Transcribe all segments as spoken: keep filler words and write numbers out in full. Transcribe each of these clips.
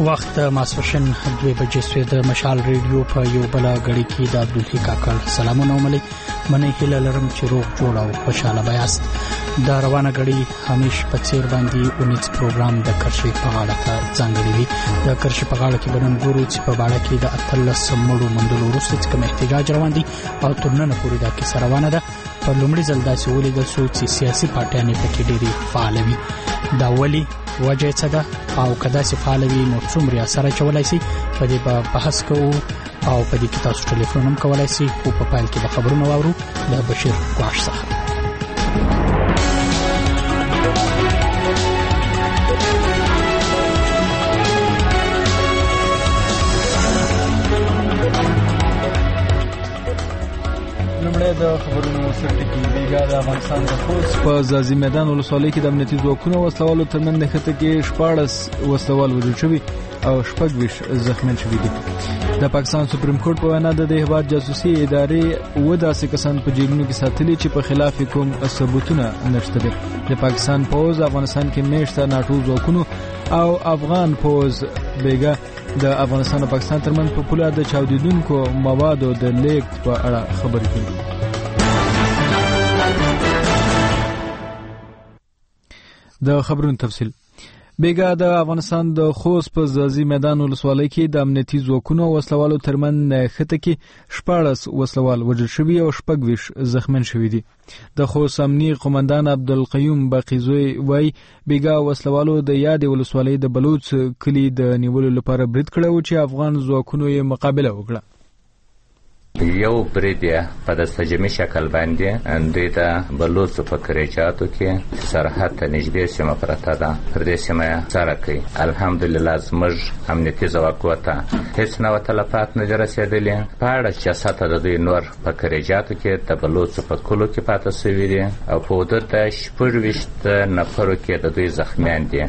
وخت ماسوشن دوی بجې سوی د مشال ریډیو په یو بل غړي کې د عبدالحی کاکړ سلامونه وملي منې هیله لرم چې روغ جوړ او خوشاله بیاست. د روانه غړي همیش په څیر باندې اونیز پروګرام د کرشي په غاړه ته ځانګړي وي. د کرشي په غاړه کې بنن ګورو چې په باړه کې د اتلس مړو مندلو وروسته کوم احتجاج روان دي او تر نن پورې دا کیسه روانه ده. په لومړي ځل داسې ولیدل شو چې سیاسي پارټیانې پکې ډېرې فعال وي. دا ولې وجه څه ده او کدا چې فعال وي نو څومره اثر چولای شي په دې په بحث کوو او په دې کې تاسو ټلیفون هم کولای شئ او په پایل کې به خبرونه واورو د بشیر قواش څخه. د خبرونو سرټکی بیګا د افغانستان د خوست په ځاځي میدان ولسوالۍ کې د امنیتي ځواکونو وسلوالو ترمنځ نښته کې شپاړس وسلوال وژل شوي او شپږ ویشت زخمیان شوي دي. د پاکستان سپریم کورټ په وینا د هیواد جاسوسي ادارې اووه داسې کسان په جیلونو کې ساتلي چې په خلاف کوم ثبوتونه نشته دي. د پاکستان پوز افغانستان کې میشته ناټو ځواکونو او افغان پوز بیګا د افغانستان او پاکستان ترمنځ په پوله د چاودیدونکو موادو د لیږد په اړه خبرې کوي. د خبرونو تفصیل بیګا د افغانستان د خوست په ځاځي میدان ولسوالۍ کې د امنیتي ځواکونو وسلوالو ترمنځ نښته کې شپاړس وسلوال وژل شوي او شپږ ویشت زخمیان شوي دي. د خوست امني قومندان عبدالقیوم باقیزوی وایي بیګا وسلوالو د یادې ولسوالۍ د بلوچ کلي د نیولو لپاره برید کړی و چې افغان ځواکونو یې مقابله وکړه. یو برید په دستجمعي شکل باندې دوی د بلوڅو په کریچاتو کې سرحد ته نږدې سیمه پرته ده پر دې سیمه سره کوي. الحمدلله زموږ امنیتي ځواکو ته هیڅ نوع تلفات نه دي رسېدلي. په اړه جسد د دوی نور په کریچاتو کې د بلوڅو په کلو کې پاته سوي دي او په حدود د شپږ ویشت نفرو کې د دوی زخمیان دي.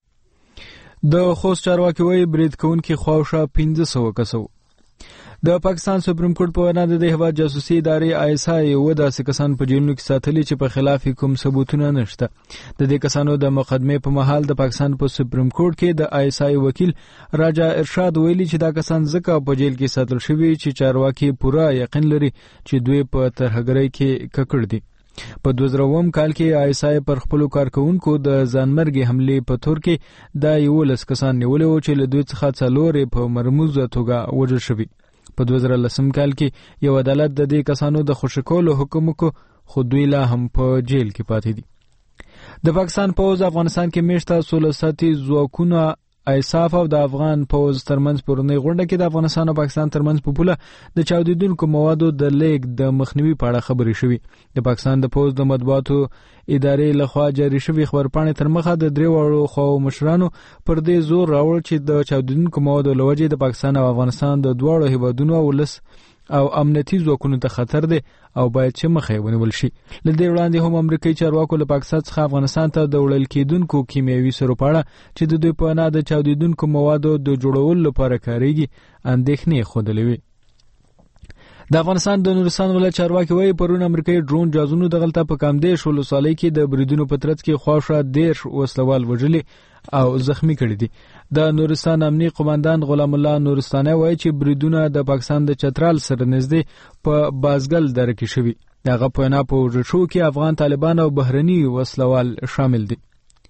د خوست چارواکي وایي برید کوونکي خواوشا پنځه سوه کسه. د پاکستان سپریم کورټ په وینا د هیواد جاسوسي ادارې آی اس آی اووه داسې کسان په جیلونو کې ساتلي چې په خلاف کوم ثبوتونه نشته. د دې کسانو د مقدمې په مهال د پاکستان په سپریم کورټ کې د آی اس آی وکیل راجا ارشاد ویلي چې دا کسان ځکه په جیل کې ساتل شوي چې چارواکي پوره یقین لري چې دوی په ترهګرۍ کې ککړ دي. په دوه زره اووم کال کې آی اس آی پر خپل کارکونکو د ځانمرګي حملې په تور کې د یولس کسان نیولې و چې له دوی څخه څلور په مرموزه توګه وژل شوي. په دوه زره لسم کال کې یو عدالت د دې کسانو د خوشی کولو حکم وکړ خو دوی لا هم په جیل کې پاتې دي. د پاکستان پوز افغانستان کې میشته سوله ساتي ځواکونه ایساف او د افغان پوز ترمنځ پرونی غونډه کې د افغانستان او پاکستان ترمنځ په پوله د چاودیدونکو موادو د لیږد د مخنیوي په اړه خبرې شوې. د پاکستان د پوز د مطبوعاتو ادارې لخوا جاری شوی خبرپاڼې تر مخه د درې واړو خواو مشرانو پر دې زور راوړ چې د چاودیدونکو موادو لوجې د پاکستان او افغانستان د دواړو هیوادونو ولس او امنیتي ځواکونو ته خطر دی او باید چې مخه ونیول شي. له دې وړاندې هم امریکایي چارواکو له پاکستان څخه افغانستان ته د وړل کېدونکو کیمیاوي سرو په اړه چې د دوی په انا د چاودیدونکو موادو د جوړولو لپاره کاریږي اندېښنې ښودلې وې. د افغانستان د نورستان ولایت چارواکي وایي پرون امریکایي ډرون جازونو دغلته په کامدیش ولسوالۍ کې د بریدونو په ترڅ کې خواوشا دېرش وسلوال وژلي او زخمی کړي دي. د نورستان امني قومندان غلام الله نورستاني وایي چې بریدونه د پاکستان د چترال سره نږدې په بازګل دره کې شوي. دغه په وینا په وژل شوو کې افغان طالبان او بهرني وسلوال شامل دي.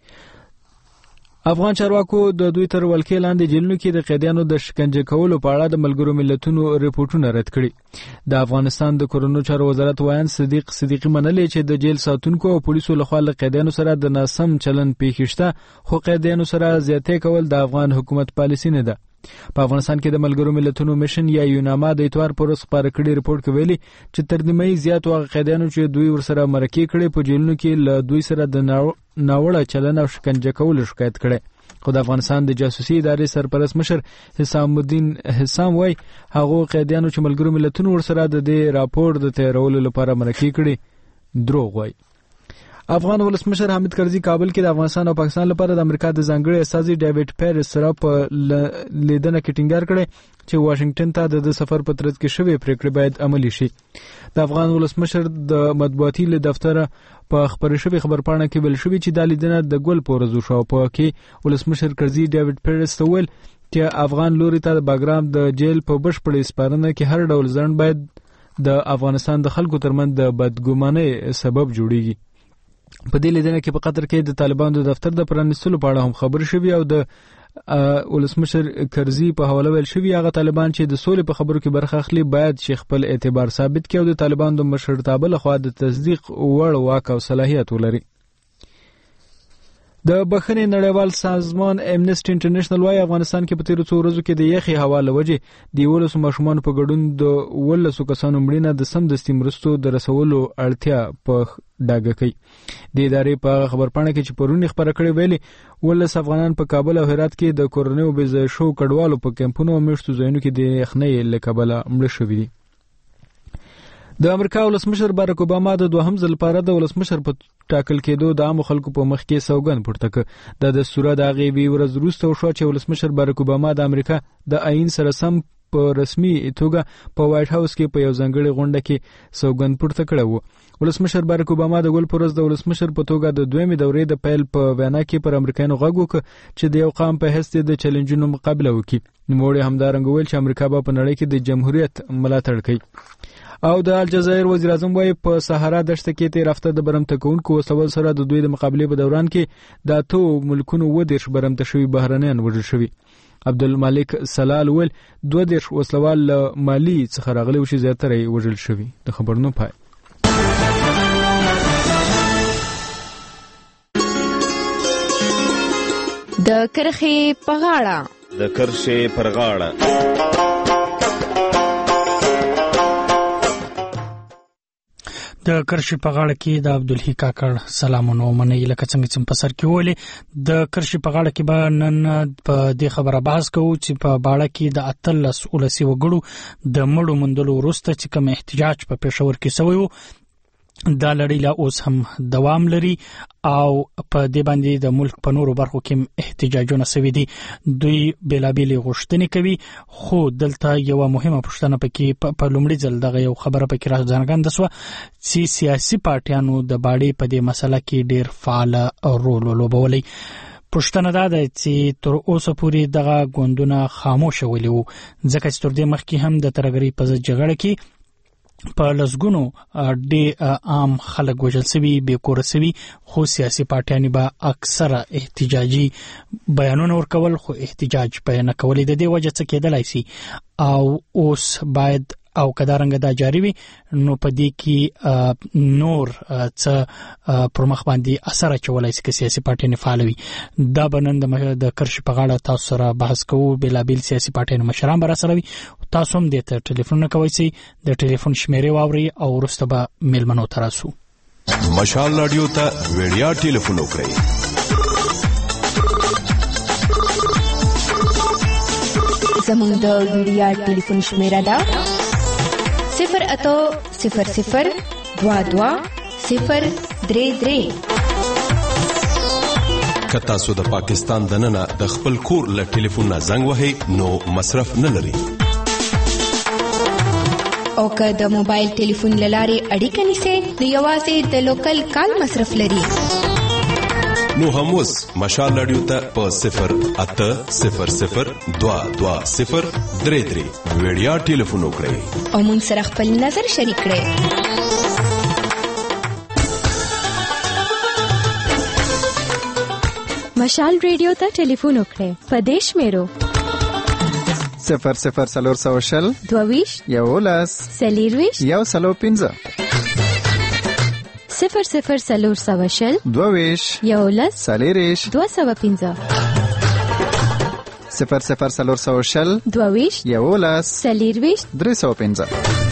افغان چارواکو د دوی تر ولکې لاندې جیلونو کې د قیدیانو د شکنجه کولو په اړه د ملګرو ملتونو ریپورتونه رد کړي. د افغانستان د کورونو چارو وزارت وایي صدیق صدیقی منلې چې د جیل ساتونکو او پولیسو لخوا له قیدیانو سره د ناسم چلن پیښ شته خو قیدیانو سره زیاتې کول د افغان حکومت پالیسی نه ده. په افغانستان کې د ملګرو ملتونو میشن یا یوناما د اتوار پر ورځ خبره کړې ریپورت کې ویلي چې تر نیمایي زیات واقع قیدیانو چې دوی ورسره مرکې کړي په جیلونو کې له دوی سره د ناوړه چلن او شکنجه کولو شکایت کړي. خو د افغانستان د جاسوسي ادارې سرپرست مشر حسام الدین حسام وای هغه قیدیانو چې ملګرو ملتونو ورسره د دې راپور د تیارولو لپاره مرکې کړي دروغ وای. افغان ولسمشر حامد کرزي کابل کې د افغانستان او پاکستان لپاره د امریکا د ځانګړي استازي ډیوډ پیرس سره په لیدنه کې ټینګار کړی چې واشنگټن ته د سفر په ترڅ کې شوې پریکړې باید عملي شي. د افغان ولسمشر د مطبوعاتي له دفتره په خبري شوی خبرپاڼه کې ویل شوی چې د لیدنه د ګل پورزو شو په کې ولسمشر کرزي ډیوډ پیرس ته ویل چې افغان لوري ته د باګرام د جیل په بشپړ سپارنه کې هر ډول ځند باید د افغانستان د خلکو ترمن د بدګمانۍ سبب جوړیږي. په دې لیدنه کې په قطر کې د طالبانو د دفتر د پرانیستلو په اړه هم خبرې شوې او د ولسمشر کرزي په حواله ویل شوی هغه طالبان چې د سولې په خبرو کې برخه اخلي باید چې خپل اعتبار ثابت کړي او د طالبانو د مشرتابه لخوا د تصدیق وړ واک او صلاحیت ولري. د بخښنې نړیوال سازمان امنیسټي انټرنیشنل وايي افغانستان کې په تیرو څو ورځو کې د یخي هوا له وجې د ولسو ماشومان په ګډون د ولسو کسانو مړینه د سمدستي مرستو د رسولو اړتیا په ډاګه کوي. د ادارې په خبرپاڼه کې چې پرونی خبره کړې ویلي ولس افغانان په کابل او هرات کې د کورونیو بې شو کډوالو په کمپونو او میشتو ځایونو کې د یخنۍ له کبله مړه شوي دي. د امریکا ولسمشر باراک اوباما د دوهم ځل لپاره د ولسمشر په ټاکل کېدو د عامو خلکو په مخ کې سوګند پورته کړ. د دستور د هغې وی ورځ وروسته وشو چې ولسمشر باراک اوباما د امریکا د آئین سره سم په رسمي توګه په وایټ هاوس کې په یو ځانګړي غونډه کې سوګند پورته کړی و. ولسمشر باراک اوباما د ګل پرز د ولسمشر په توګه د دویمې دورې د پیل په وینا کې پر امریکایانو غږ وکړ چې د یو قام په حیث د چیلنجونو مقابله وکړي. نوموړي همدارنګه ویل چې امریکا به په نړۍ کې د جمهوریت ملاتړ کوي. او د الجزایر وزیر اعظم وايي په صحرا دشت کې تیر هفته د برمته کوونکو وسول سره د دوی د مقابله په دوران کې د اتو ملکونو و دیرش برمته شوی بهرنیان وژل شوی. عبدالمالک سلال ول دوه دیرش وسلوال مالی څخه راغلي او چې زیاتره یې وژل شوی. د خبرونو پای. د کرخې په غاړه د کرښې پر غاړه د کرشي په غاړه کې د عبدالحی کاکړ سلامونه منئ. لکه څنګه چې په سر کې ولې د کرشي په غاړه کې به نن په دې خبره بحث کوو چې په باړه کې د اتلس ولسي وګړو د مړو موندلو وروسته چې کوم احتجاج په پېښور کې شوی و دا لړۍ لا اوس هم دوام لري او په دې باندې د ملک په نورو برخو کې احتجاجونه شوي دي. دوی بېلابېلې غوښتنې کوي خو دلته یوه مهمه پوښتنه پکې په لومړي ځل دغه یو خبره پکې راڅرګنده شوه چې سیاسي پارټیانو د باړې په دې مسله کې ډېر فعال رول ولوبولی. پوښتنه دا ده چې تر اوسه پورې دغه ګوندونه خاموشه ولي وو ځکه چې تر دې مخکې هم د ترهګرۍ په ضد جګړه کې په لسګونو ډېر عام خلک وژل شوي بې کوره شوي خو سیاسي پارټیانې به اکثره احتجاجي بیانونه ورکول خو احتجاج به یې نه کولې. د دې وجه څه کېدلی سي او اوس باید او کدارنګه دا جاری وي نو په دې کې نور څه پر مخ باندې اثر اچولای شي که سیاسي پارټیانې فعال وي. دا به نن د کرشي په غاړه تاسو سره بحث کوو. بېلابېل سیاسي پارټیانو مشران به راسره وي. تاسو هم دې ته ټلیفونونه کوئ شئ د ټلیفون شمیرې واورئ او وروسته به میلمنو ته راسو. مشال راډیو ته وړیا ټلیفون وکړئ زموږ د وړیا ټلیفون شمیره ده صفر اتو صفر صفر دوا دوا صفر درې درې. که تاسو د پاکستان دننه د خپل کور له ټلیفون نه زنګ وهئ نو مصرف نه لري او که د موبایل ټلیفون له لارې اړیکه نیسئ نو یوازې د لوکل کال مصرف لري. نو هم اوس مشال راډیو ته په صفر اته صفر صفر دوا دوا صفر درې درې وړیا ټلیفون وکړئ او موږ سره خپل نظر شریک کړئ. مشال ریډیو ته ټلیفون وکړئ په دې شمیرو صفر صفر سلور سو شل دوویش یولس سلیرویش یو سلو پنځه صفر صفر سلور سو شل دوویش یولس سلیریش دو سو پنځه صفر صفر سلور سو شل دوویش یولس سلیرویش درې سو پنځه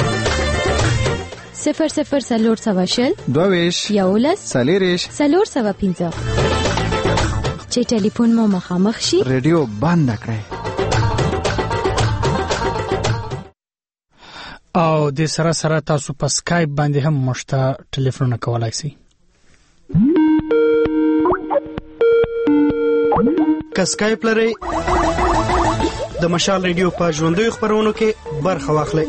صفر صفر سلور سو شل دوویش یولس سلیریش سلور سو پنځه. چې ټلیفون مو مخامخ شي ریډیو بند کړئ او د سره سره تاسو په سکایپ باندې هم مشته ټلیفون کولای شئ. که سکایپ لرئ د مشال ریډیو په ژوندیو خپرونو کې برخه واخلئ.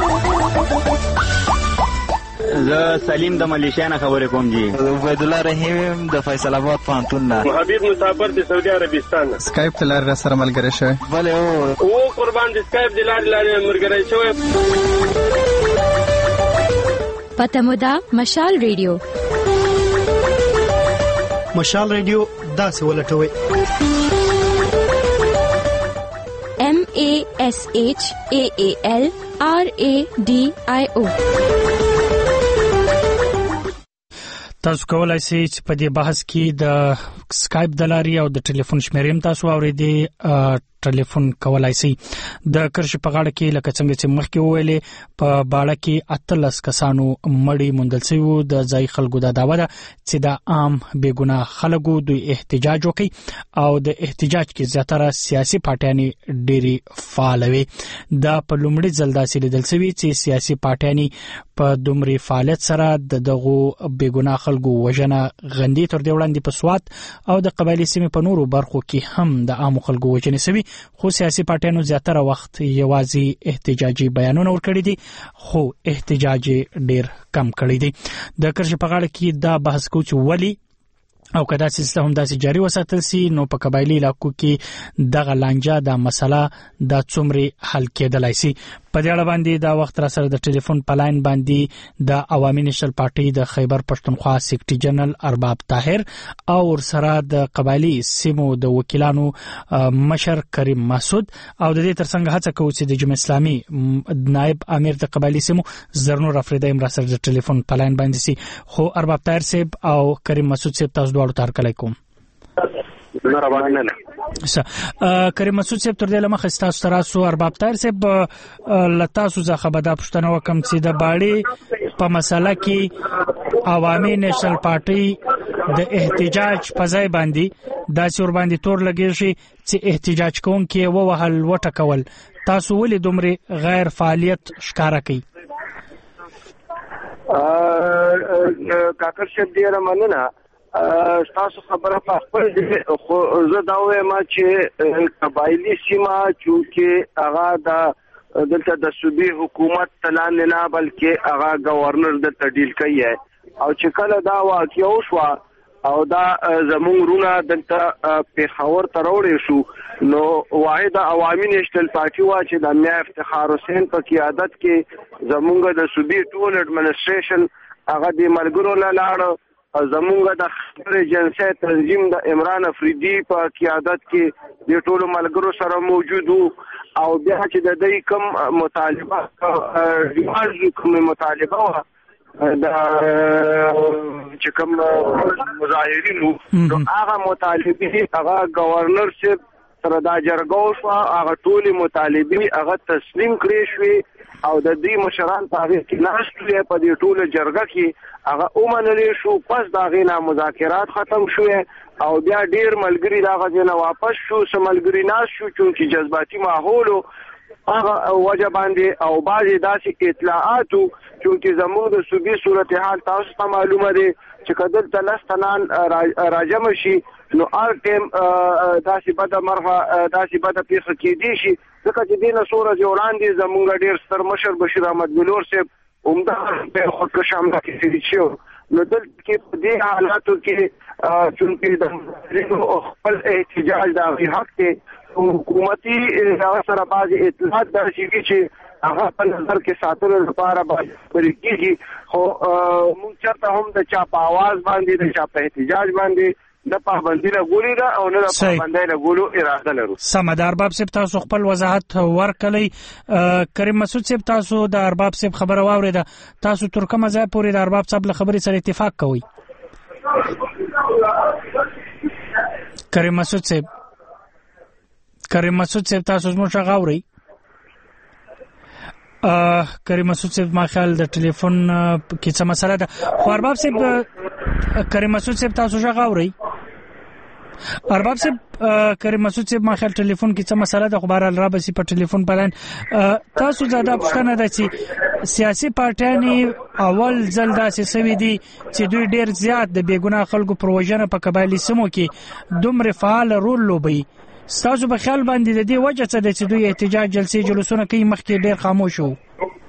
زه سلیم د ملیشیا نه خبرې کوم جی. عبید الله رحیم د فیصل آباد پوهنتون نه. حبیب مسافر د سعودي عربستان نه. سکایپ ته لاره سره ملګری شوی. بله او او قربان د سکایپ د لارې لارې ملګری شوی. پته مو ده مشال ریډیو. مشال ریډیو داسې ولټوئ M A S H A A L R A D I O. تاسو کولای شئ چې په دې بحث کې د سکایپ د لارې او د ټلیفون شمیرې هم تاسو اورېدئ. ټلیفون کولای شئ. د کرښې په غاړه کې لکه څنګه چې مخکې وویلې په باړه کې اتلس کسانو مړي موندل شوي وو. د ځایي خلکو دا دعوه ده چې د عام بېګناه خلکو دوی احتجاج وکړي او د احتجاج کې زیاتره سیاسي پارټیانې ډېرې فعاله وي. دا په لومړي ځل داسې لیدل شوي چې سیاسي پارټیانې په دومره فعالیت سره د دغو بېګناه خلکو وژنه غندي. تر دې وړاندې په سوات او د قبایلي سیمې په نورو برخو کې هم د عامو خلکو وژنې شوي، خو سیاسي پارټیانو زیاتره وخت یوازې احتجاجي بیانونه ورکړي دي، خو احتجاج ډېر کم کړی دی. د کرښې په غاړه کې دا بحث کوو چې ولې او که دا سلسله هم داسې جاري وساتل سي نو په قبایلي علاقو کې دغه لانجه دا مسله دا څومره حل کېدلای سي. په دې اړه باندې دا وخت را سره د ټلیفون په لاین باندې د عوامي نېشنل پارټي د خیبر پښتونخوا سیکرټري جنرال ارباب طاهر او ورسره د قبایلي سیمو د وکیلانو مشر کریم مسعود او د دې ترڅنګ هڅه کوو چې د جمهوریت اسلامي نائب امیر د قبایلي سیمو زرنور افریدی هم را سره د ټلیفون په لاین باندې سي. خو ارباب طاهر صاحب او کریم مسعود صاحب تاسو دواړو ته هرکلی کوم. کریم مسعود صاحب تر دې لمخه ستاسو تراسو ارباب طاهر صاحب لتاسو څخه به دا پوښتنه وکم چې د باړې په مسله کې عوامي نېشنل پارټي د احتجاج په ځای باندې داسې ور باندې تور لګېږي چې احتجاج کوونکي ووهل وټکول، تاسو ولې دومره غیر فعالیت ښکاره کوي؟ کاکر صاحب ډېره مننه. تاسو خبره په خپل خو زه دا وایم چې قبایلي سیمه چونکې هغه د دلته د صوبې حکومت تلان نه بلکې هغه گورنر د تډیل کوي او چې کله دا واقعیا وشوه او دا زمونږ رونه دلته پیښور ته راوړی شو نو واحد عوامي نېشنل پارټي وا چې د میا افتخار حسین په قیادت کې زمونږ د صوبې ټول اډمنسټریشن هغه د ملګرو نه لاړ. زمونږ د خبر ایجنسی تنظیم د عمران افریدی په قیادت کې د ټولو ملګرو سره موجود وو او بیا چې د دې کوم مطالبه ریمارز کوم مطالبه و د چې کوم مظاهرین نو هغه مطالبه هغه گورنر صاحب سره دا جرګه شو، هغه ټول مطالبه هغه تسلیم کړی شوې او د دې مشران په هغه کې ناشته په دې ټول جرګه کې هغه اومنلې شو. پس دا غینا مذاکرات ختم شوه او بیا ډیر ملګری دا غځنه واپس شو، سم ملګری ناش شو چونکی جذباتي ماحول هغه وجه باندې او بعضی داسې اطلاعاتو چونکی زموږ د صوبې صورتحال تاسو ته معلومه ده چې کدل تلستنان راجم شي نو ار ټیم داسې بده مرغه داسې بده پیښه کېدی شي ځکه چې دینه سوره وړاندې زموږ ډیر ستر مشر بشیر احمد بلور صاحب عمده په خودکش حمله کې شو. نو دلته کې په دې حالاتو کې چونکی د خپل احتجاج د حق ته حکومتي سره بعض اطلاعات درشي چې هغه په نظر کې ساتلو لپاره باید پرېږدي، خو موږ چرته هم د چا په आवाज باندې د چا په احتجاج باندې د پابندۍ لګولې ده او نه د پابندۍ لګولو اراده لرو. سمه ده. ارباب صاحب تاسو خپل وضاحت ورکړئ. کریم مسعود صاحب تاسو د ارباب صاحب خبره واورېده، تاسو تر کومه ځای پورې د ارباب صاحب له خبرې سره اتفاق کوئ؟ کریم مسعود صاحب کریم مسعود صاحب تاسو زموږ غږ اورئ؟ کریم مسعود صاحب ما خیال د ټلیفون کې څه مسله ده. خو ارباب صاحب کریم مسعود صاحب تاسو غږ اورئ؟ ارباب صاحب کریم مسعود صاحب ما خل ټلیفون کې څه مسله د خبر را بسی په ټلیفون پلان تاسو زاده پښتنه د چې سیاسي پارټیانې اول ځل داسې سوي دي چې دوی ډیر زیات د بیګناه خلکو پر وژنه په قبایلی سیمو کې دومره فعال رول لوبي تاسو په خیال باندې د دې وجه څه ده چې دوی احتجاج جلسې جلوسونه کوي مخکې ډیر خاموش وو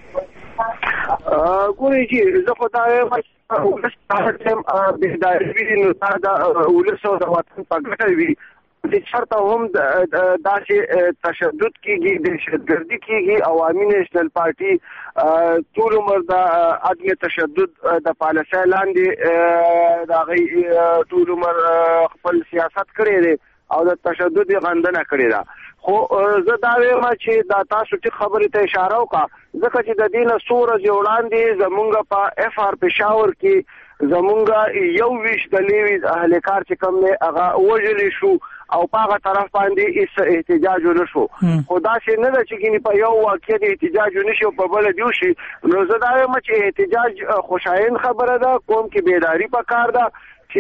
ګورې چې زه خو دا وایم چې بهداري نو دا ولسو د وطن په ګټه وي د شرط هم داسې تشدد کیږي د دهشتګردي کیږي عوامي نېشنل پارټي ټول عمر د عدم تشدد د پالیسۍ لاندې د هغې ټول عمر خپل سیاست کړی دی او د تشدد غندنه کړې ده خو زه دا وایم چې دا تاسو ټیک خبرې ته اشاره وکړه ځکه چې د دې نه څو ورځې وړاندې زمونږ په اف آر پېښور کې زمونږ یو ویشت ډلې اهلکار چې کوم دی هغه وژلی شو او په هغه طرف باندې هیڅ احتجاج ونه شو خو داسې نه ده چې ګینې په یو واقع د احتجاج ونه شي او په بله دې وشي نو زه دا وایم چې احتجاج خوشاین خبره ده قوم کې بیداري پکار ده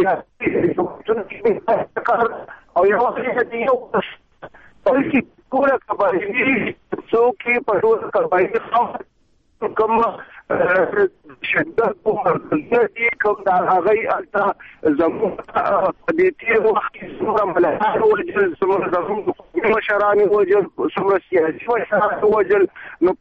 چې او یو وخت یو بلکې ټول قبایلي څوکې په ټول قبایلي کوم شدت او مرکزیت کوم د هغې هلته زموږ په دې تېر وخت کې څومره ملحان ووژل څومره زموږ حکومي مشران یې ووژل څومره سیاسي مشران یې ووژل نو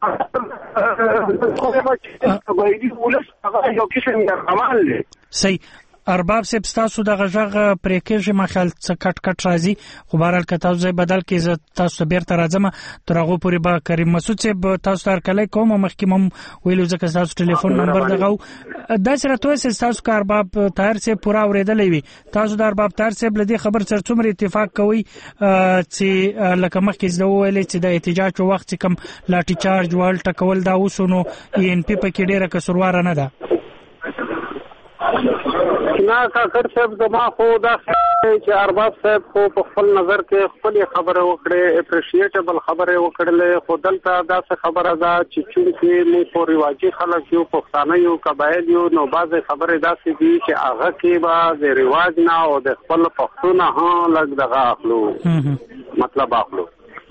قبایلي ولس هغه یو قسم یرغمال دی صحیح ارباب صاحب تاسو د غږ پرې کېږي ما خیال څه کټ کټ راځي خو بهرحال که تاسو ځای بدل کړئ تاسو بیرته راځم تر هغو پورې به کریم مسعود صاحب تاسو ته هرکلی کوم مخکې هم ویلو ځکه ستاسو ټلیفون نمبر دغه و داسې راته وایئ ستاسو که ارباب طاهر صاحب پوره اورېدلی وي تاسو د ارباب طاهر صاحب له دې خبر سره څومره اتفاق کوئ چې لکه مخکې زه وویلې چې د احتجاج په وخت چې کوم لاټي چارج وهل ټکول دا اوس نو ای ان پي پکې ډېره کسورواره نه ده نه کاکړ صاحب زما خو دا چې ارباب صاحب خو په خپل نظر کې خپلې خبرې وکړې اپریشیټبل خبرې وکړلې خو دلته داسې خبره ده چې چونکې موږ خو رواجي خلک یو پښتانه یو قبایل یو نو بعضې خبرې داسې دي چې هغه کې به د رواج نه او د خپل پښتو نه هم لږ دغه اخلو مطلب اخلو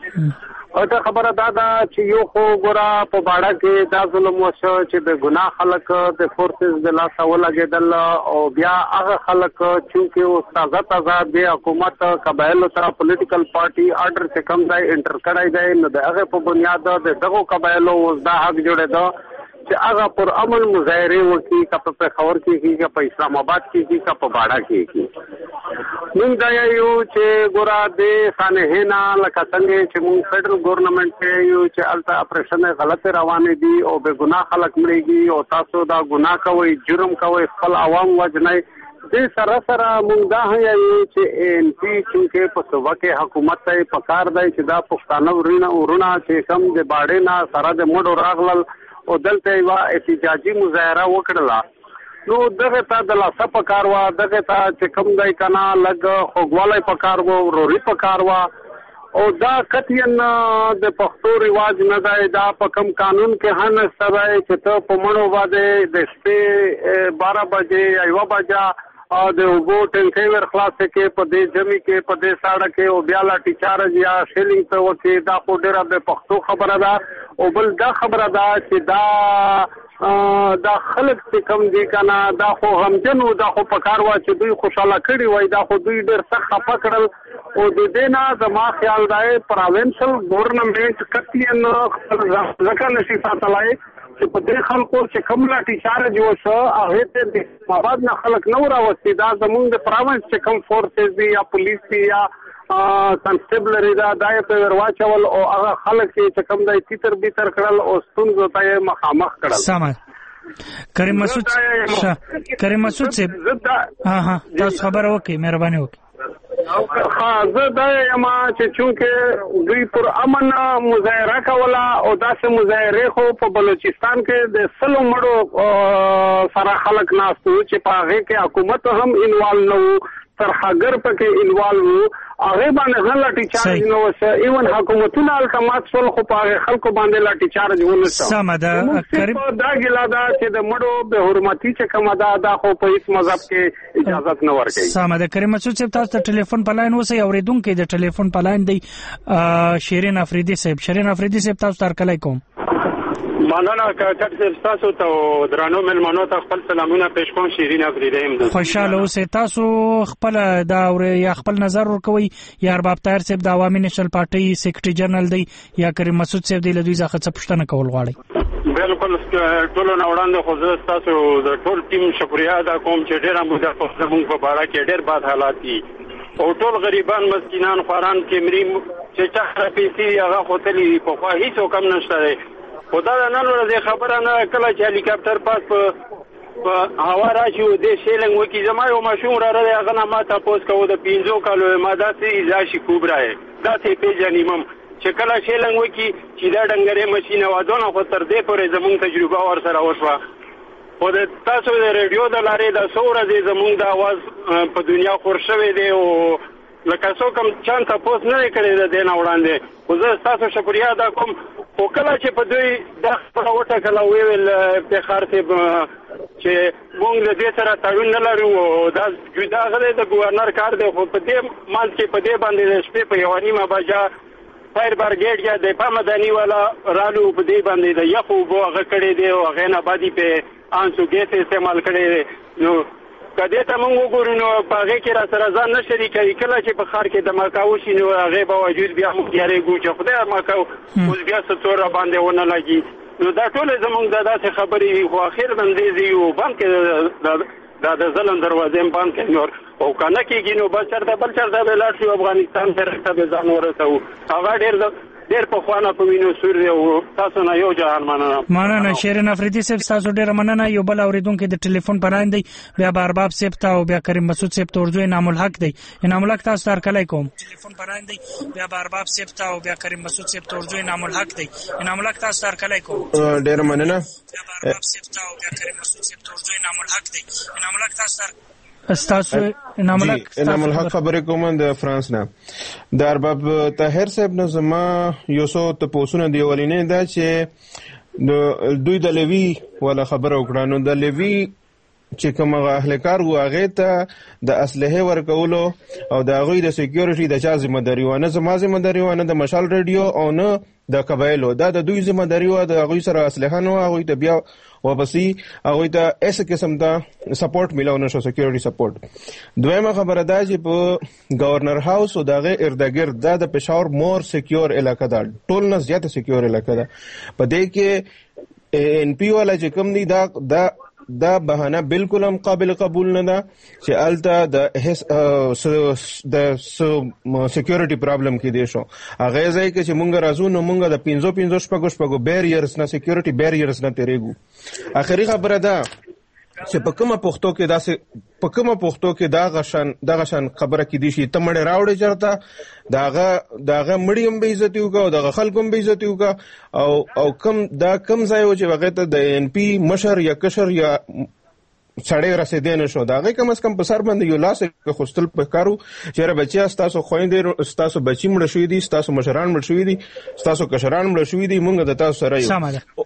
او دا خبره دا ده چې یو خو ګوره په باړه کې دا ظلم وشو چې د ګناه خلک د فورسز د لاسه ولګېدل او بیا هغه خلک چونکې اوس تازه تازه د حکومت قبایلو سره پولیټیکل پارټي آرډر چې کوم ځای انټر کړی دی نو د هغې په بنیاد د دغو قبایلو اوس دا حق جوړېده چې هغه پر امن مظاهرې وکړي که په پېښور کې کېږي که په اسلام آباد کې کېږي که په باړه کې کېږي موږ دا یو چې ګوره د سانحې نه لکه څنګه چې موږ فیډرل ګورنمنټ کې یو چې هلته اپریشنې غلطې روانې دي او بې ګناه خلک مړېږي او تاسو دا ګناه کوئ جرم کوئ خپل عوام وژنئ دې سره سره موږ دا هم یو چې اے ان پي چونکې په صوبه کې حکومت ته یې پکار دی چې دا پښتانه ورونه چې کوم د باړې نه سره د مړو راغلل او دلته یوه احتجاجي مظاهره وکړله نو دغه ته د لاسه پکار وه دغه ته چې کوم دی که نه لږ خوږوالی پکار وه وروري پکار وه او دا قطعا د پښتو رواج نه دی دا په کوم قانون کې هم نشته دی چې ته په مړو باندې د شپې باره بجې یا یوه بجه د اوبو ټنکۍ ور خلاصې کې په دې ژمي کې په دې ساړه کې او بیا لاټي چارج یا شیلینګ ته وکړي دا خو ډېره د پښتو خبره ده او بل دا خبره ده چې دا دا خلک چې کم دي که نه دا خو غمجن و دا خو پکار وه چې دوی خوشحاله کړي وای دا خو دوی ډېر سخت خفه کړل او د دې نه زما خیال دی پراوینشل ګورنمنټ قطعا خپل ځکه نشي ساتلی چې په دې خلکو چې کوم لاټي چارج وشو هغې ته د اسلام آباد نه خلک نه وراوستي دا زمونږ د پراونس چې کوم فورسز دي یا پولیس دي یا کنسټیبلري دا دا یې په ور واچول او هغه خلک چې کوم دی تیتر بیتر کړل او ستونزو ته یې مخامخ کړل سمه کریم مسعود کریم مسعود صاحب ها ها تاسو خبره وکړئ مهرباني وکړئ ها زه دا یم چې چونکې دوی پر امن مظاهره کوله او داسې مظاهرې خو په بلوچستان کې د سلو مړو سره خلک ناست وو چې په هغې کې حکومت هم انوالو نه و ترخاګر پکې انوالو وو هغه باندې غن لاټي چارج نو وسه ایون حکومتونه التماس ول خو په خلکو باندې لاټي چارج ونسو سم ده کریم دا ګلا دا چې د مړو به حرمتي چې کوم دا دا خو په هیڅ مذهب کې اجازه نه ورکړي سم ده کریم مسعود صاحب تاسو ته ټلیفون په لاین وسه اوریدونکو د ټلیفون په لاین دی شیرین افریدی صاحب شیرین افریدی صاحب تاسو تر کله کوم مننه کاکړ صاحب تاسو ته درانو ملمنو ته خپل سلامونه پېښ کوم شیرین افریدی هم خوشاله اوسئ تاسو خپل دا یا خپل نظر ورکوي یا ارباب طاهر صاحب د عوامي نېشنل پارټي سیکریټري جنرال دی یا کریم مسعود صاحب دی له دوی څخه څه پوښتنه کول غواړي بالکل ټول نو وړاندې خو زه تاسو د ټول ټیم شکریا ادا کوم چې ډېر موږ په زموږ په اړه کې ډېر باد حالات دي او ټول غریبان مسکینان خواران کې مریم چې چا پیسې هغه هوتلی په خوا هیڅ کم نشته خدا نن ورځ خبره نه کله چې هلیکاپټر پاس په هوا راشي او د شیلنګ وکی زما یو ماشوم را راځي هغه نه ما تاسو کوو د پینځو کالو ما داسې ازاشي کوبرا دا ته پیژنیم چې کله شیلنګ وکی چې دا ډنګره ماشينه وادونه خو تر دې پورې زموږ تجربه ور سره وشوه او د تاسو د ریډیو د لارې د سوره د زموږ د आवाज په دنیا خور شوی دی او لکه څو کوم چان تاسو نه کړی د دین وړاندې خو زه تاسو شکریا ادا کوم او کله چې په دوی د خپل وټه کله ویل په خارته چې موږ د دې سره تړون نه لرو او دا جدا غلې د گورنر کار دی خو په دې مانځ کې په دې باندې شپې په یو نیمه بجا فایر برګیډ یا د پامدانی والا رالو په دې باندې د یخو بو هغه کړی دی او هغه نه باندې په انسو ګیس استعمال کړی نو کله ته موږ وګورو نو په هغه کې را سره ځان نه شریکوي کله چې په خار کې د ماکاو شي نو هغه به وجود بیا موږ یاري ګو چې خدای ماکاو اوس بیا څور باندې ونه لګي نو دا ټول زموږ د داسې خبرې خو اخر باندې دی او باندې دا د ظلم دروازې باندې کې نور او کنه کېږي نو بل چرته بل چرته بلار شي افغانستان سره ته ځان ورسو هغه ډېر ډېر په خوانه په وینو سور دی او تاسو نه یو جهان مننه مننه شیرین افریدی صاحب تاسو ډېر مننه یو بل اوریدونکو د ټلیفون پراین دی بیا بارباب صاحب ته او بیا کریم مسعود صاحب ته ورځو انعام الحق دی انعام الحق تاسو تر کله کوم ټلیفون پراین دی بیا بارباب صاحب ته او بیا کریم مسعود صاحب ته ورځو انعام الحق دی انعام الحق تاسو تر کله کوم ډېر مننه بیا بارباب صاحب ته او بیا کریم مسعود صاحب ته ورځو انعام الحق دی انعام الحق تاسو تر استاسو انعام الحق انعام الحق خبرې کوم د فرانس نه د ارباب طاهر صاحب نه زما یو څو ته پوسونه دی ولینې دا چې دوی د لوی ولا خبره وکړه نو د لوی چې کوم اهلکار وو هغه ته د اسلحه ورکولو او د هغوی د سکیورټي د چا ذمہ داری و نه زما ذمہ داری و نه د مشال ریډیو او نه د قبایلو دا د دوی ذمہ داری و د هغوی سره اسلحه نو هغوی ته بیا واپسې هغوی ته ایسه قسم ته سپورټ میلاو نشو سکیورټي سپورټ دویمه خبره دا چې په گورنر هاوس او دغه اردګرد دا د پېښور مور سکیور علاقه ده ټول نه زیاته سکیور علاقه ده په دې کې ان پی والا چې کوم دی دا دا دا بهانه بالکل هم قابل قبول نه ده چې الته د د سکیورټي پرابلم کې دی شو هغه ځای کې چې مونږ راځو نو مونږ د پنځو پنځو شپږو شپږو بیریرز نه سکیورټي بیریرز نه تیریږو اخري خبره ده چې په کومه پښتو کې داسې په کومه پښتو کې دا غشن دا غشن خبره کې دي شي ته مړ راوړې چرته داغه داغه مړیم به عزت یو کا او داغه خلکم به عزت یو کا او او کم دا کم ځای و چې وغه ته د ان پی مشر یا کشر یا سړی رسیدې نه شو داغه کم از کم په سر باندې یو لاس کې خوستل په کارو چې بچیا تاسو خويندې تاسو بچی مړ شوې دي تاسو مشران مړ شوې دي تاسو کشران مړ شوې دي مونږ د تاسو سره یو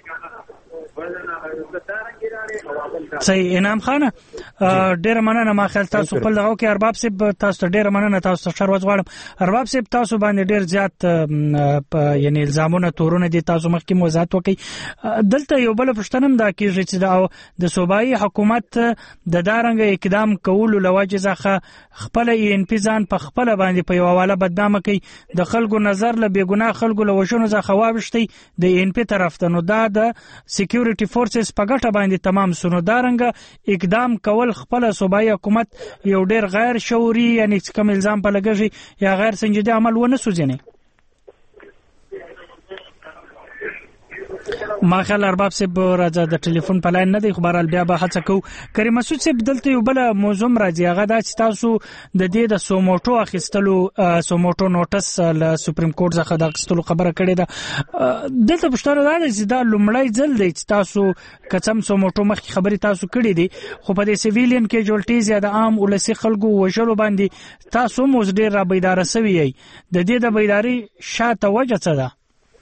صحیح انعام خان ډیر مننه ما خیال تاسو خپل دغه کې ارباب صاحب تاسو ډیر مننه تاسو شر وځوړم ارباب صاحب تاسو باندې ډیر زیات یعنی الزامونه تورونه دي تاسو مخکې وضاحت وکړي دلته یو بل پښتنم دا کېږي چې د صوبایي حکومت د دارنګ اقدام کولو لوجه ځخه خپل ان پی ځان په خپل باندې په یو حواله بدنامه کوي د خلکو نظر له بیګناه خلکو له وشونو ځخه واوښتي د ان پی طرف ته نو دا د سکیورټي فورسز په ګټه باندې تمام سونو دارنګ اقدام کول خپل صوبایي حکومت یو ډیر غیر شعوري یعنی کوم الزام په لګږي یا غیر سنجیده عمل ونه سوځني ما خیال ارباب صاحب راځه د ټلیفون په لاین نه دی، خو بهرحال بیا به هڅه کوو. کریم مسعود صاحب دلته یو بل موضوع راځي، هغه دا چې تاسو د دې د سوموټو اخیستلو سوموټو نوټس له سپریم کورټ څخه د اخیستلو خبره کړې ده. دلته پوښتنه دا ده چې دا لومړی ځل دی چې تاسو کڅم سوموټو مخکې خبرې تاسو کړې دي، خو په دې سیویلین کیجوالټیز یا د عام ولسي خلکو وژلو باندې تاسو هم اوس ډېر را بیداره سوي یئ. د دې د بیداري شاته وجه څه ده؟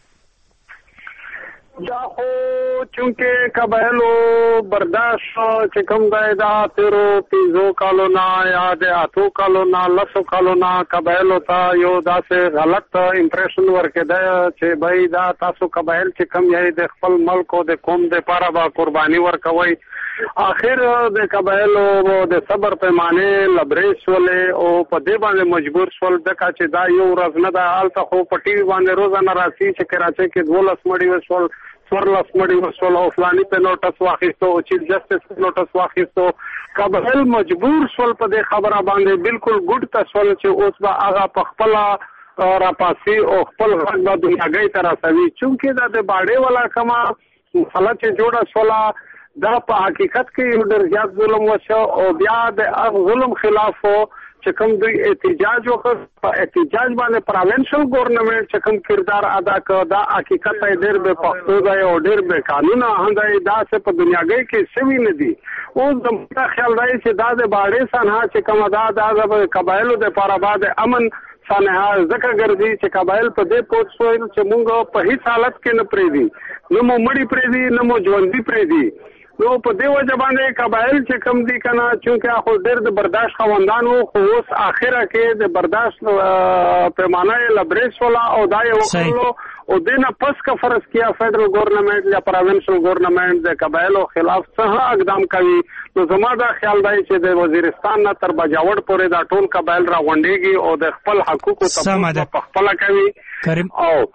دا خو چونکه قبایلو برداشت چې کوم دی دا تیرو پیزو کالو نه یا د اتو کالو نه لسو کالو نه قبایلو ته یو داسې غلط امپریشن ورکېده چې بھائی دا تاسو قبایل چې کوم یې د خپل ملک او د قوم د پاره به قرباني ورکوي. آخر د قبایلو د صبر پیمانه لبریش ولې او په دې باندې مجبور شول دکا چې دا یو ورځ نه دا حالت خو په ټي وي باندې روزانه راځي چې کراچۍ کې دولس مړي وشول، څوارلس مړي وشول او فلاني په نوټس واخیستو او چیف جسټس په نوټس واخیستو. قبایل مجبور شول په دې خبره باندې بالکل ګډ تسول چې اوس به هغه په خپل را پاسي او خپل غږ به دنیاګۍ ته رسوي. چونکې دا د باډې والا کما مسله چې جوړه شوله دا په حقیقت کې یو ډېر زیات ظلم وشو او بیا د هغه ظلم خلاف چې کوم دوی احتجاج وکړ په احتجاج باندې پروینشل ګورنمنت چې کوم کردار ادا کړ دا حقیقت ډېر به پښتو دی او ډېر به قانون هندای دا څه په دنیاګۍ کې سوي نه دي. اوس د متا خیال دی چې دا د باډې سنها چې کوم دا د قبایلو د پاره بعد امن سانحه ځکه ګرځي چې قبایل په دې پوه شول چې موږ په هیڅ حالت کې نه پرېږدي، نه مو مړي پرېږدي نه مو ژوندي پرېږدي. نو په دې وجه باندې قبایل چې کم دي کنه چونکه خو ډېر د برداشت خواندان وو، خو اوس اخره کې د برداشت پیمانه لبریش ولا او دا یو کولو او دینه پس کا فرض کیا فیڈرل گورنمنٹ یا پروینشل گورنمنٹ د قبایلو خلاف څه اقدام کوي. نو زما دا خیال دی چې د وزیرستان نه تر بجاوړ پورې دا ټول قبایل را غونډيږي او د خپل حقوقو ته په خپل کوي کریم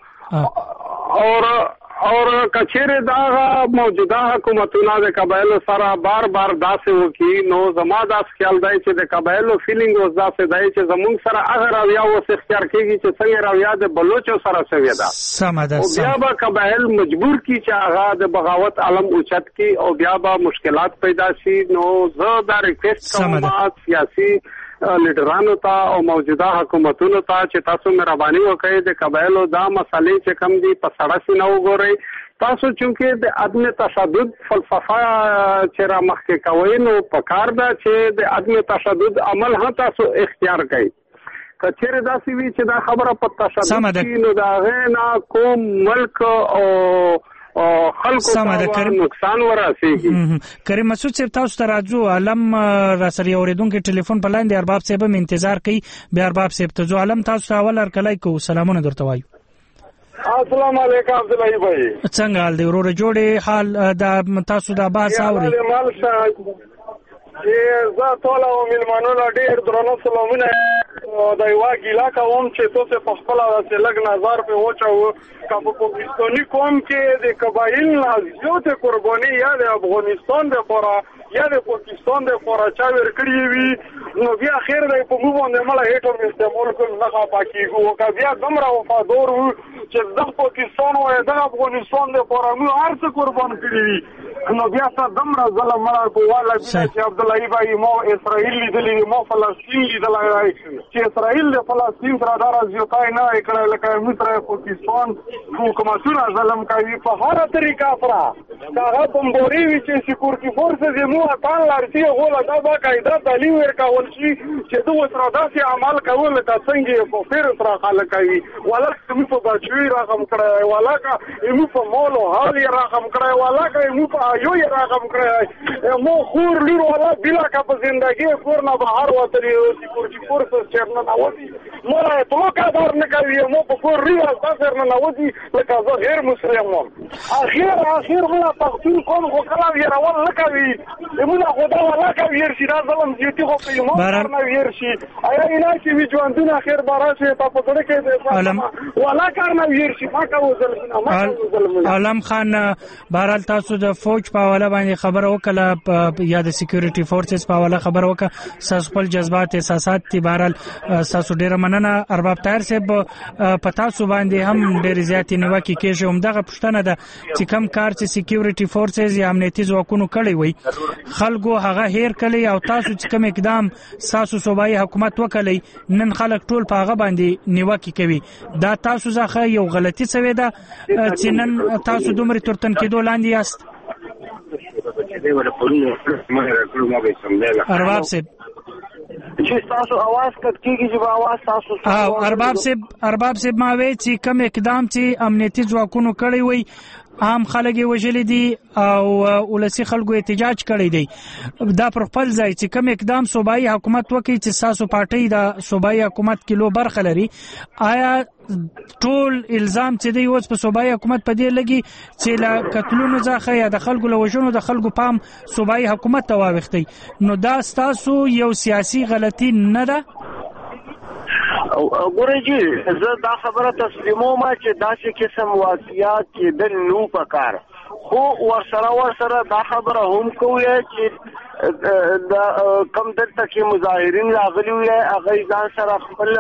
او اور اور کچېره دا موجوده حکومتونه د قبایلو سره بار بار داسې وکي. نو زما دا خیال دی چې د قبایلو فیلینګ اوس داسې دی چې زمونږ سره هغه راویا اوس اختیار کېږي چې څنګه راویا د بلوچو سره شوې ده. سمه ده. او بیا به قبایل مجبور کی چې هغه د بغاوت عالم اوچت کی او بیا به مشکلات پیدا شي. نو زه دا ریکویسټ کوم سیاسي لیډرانو ته او موجوده حکومتونو ته چې تاسو مهرباني وکړئ د قبایلو دا مسالې چې کم دي په سړه سینه وګورئ. تاسو چونکې د عدم تشدد فلسفه چې را مخکې کوئ نو پکار ده چې د عدم تشدد عمل هم تاسو اختیار کړئ. که چېرې داسې وي چې دا خبره په تشدد کې نو د هغې نه کوم ملک او او خلکو ته نقصان ورسیږي. کریم مسعود صاحب تاسو ته راځو، علم را سره اوریدونکو ټلیفون په لاین دی، ارباب صاحب هم انتظار کوي. بیا ارباب صاحب ته ځو. علم تاسو اول هرکلی کوو، سلامونه درته وایو. السلام علیکم عبدالله بھائی، څنګه حال دی ورور جوړې حال دا تاسو دا بحث اوري؟ چې زه ټول او ملمانو لا ډېر درنو سلامونه د یو ګیلا کوم چې تاسو په خپل واسه لګ نظر په وچو کابو پاکستاني قوم کې د قبایل زیات قرباني یا د افغانستان د پورا یا د پاکستان د پورا چا ور کړی وي نو بیا خیر دی په موږ باندې مله هیټو استعمال کوم نه پاکیږي او که بیا دمر وفادار وو چې د پاکستان او د افغانستان د پورا موږ هر څه قربان کړی نو بیا څه دمر ظلم مړ په والا چې عبدالله بھائی مو اسرائیل لیدلی مو فلسطین لیدلی چې اسرائیل د فلسطین سره دا راځي نه کړه لکه مصر پاکستان حکومتونه ظلم کوي په هر طریقه سره دا بمبوري وی چې سکیورټي فورسز یې مو اتان لارتي غوړه دا با قاعده تعلیم ورکول شي چې دوه سره داسې عمل کول لکه څنګه په فیر سره خلک کوي ولا کوم په بچوي راغم کړه ولا کوم په مولو حال یې راغم کړه ولا کوم په یو یې راغم کړه مو خور لور ولا بلا کا په ژوندۍ کور نه بهر وتلی سکیورټي فورسز چرنه نوځي مله ته کا دار نه کوي مو په کور ریاض تاسو نه نوځي لکه زه غیر مسلمان اخیر اخیر موږ پښتون کوم خو کله یې راول نه کوي زمونه خدا ولا کا ویر شي دا ظلم زیاتی خو په یو نه ویر شي آیا نه چې وی ژوندونه خیر باراسه په پټړه کې ولا کار نه ویر شي فاکه وزل علم خان بهرحال تاسو د فوج په حواله باندې خبر وکړه یا د سکیورټي فورسز په حواله خبر وکړه تاسو خپل جذبات احساسات تی بهرحال تاسو ډیر مننه ارباب طاهر صاحب په تاسو باندې هم ډیر زیات نیوکه کیږي همدغه پښتنه ده چې کم کار چې سکیورټي فورسز یا امنیتي ځواکونو کړی وي خلکو هغه هیر کړي او تاسو چې کوم اقدام تاسو صوبایي حکومت وکړي نن خلک ټول په هغه باندې نیوکه کوي دا تاسو ځخه یو غلطي سوي ده چې نن تاسو دومره ترتن کېدو لاندې یاست ارباب صاحب چې تاسو आवाज کټ کیږي چې आवाज تاسو او ارباب صاحب ارباب صاحب ما وی چې کوم اقدام چې امنیتي ځواکونو کړی وي عام خلک وژلي دي او ولسی خلکو احتجاج کړی دی دا پر خپل ځای چې کوم اقدام صوبایي حکومت وکړي چې تاسو پارټي د صوبایي حکومت کلو برخه لري آیا ټول الزام چې دی اوس په صوبایي حکومت په دې لګي چې لا قتلونو ځخه یا د خلکو لوژنو د خلکو پام صوبایي حکومت ته واوښتي نو دا تاسو یو سیاسي غلطي نه ده او ګورئ زه دا خبره تسلیموم چې داسې قسم واقعیات کې د نو پکار خو ورسره ورسره دا خبره هم کوي چې دا کم دلته کې مظاهرین راغلي وي هغه ځان سره خپل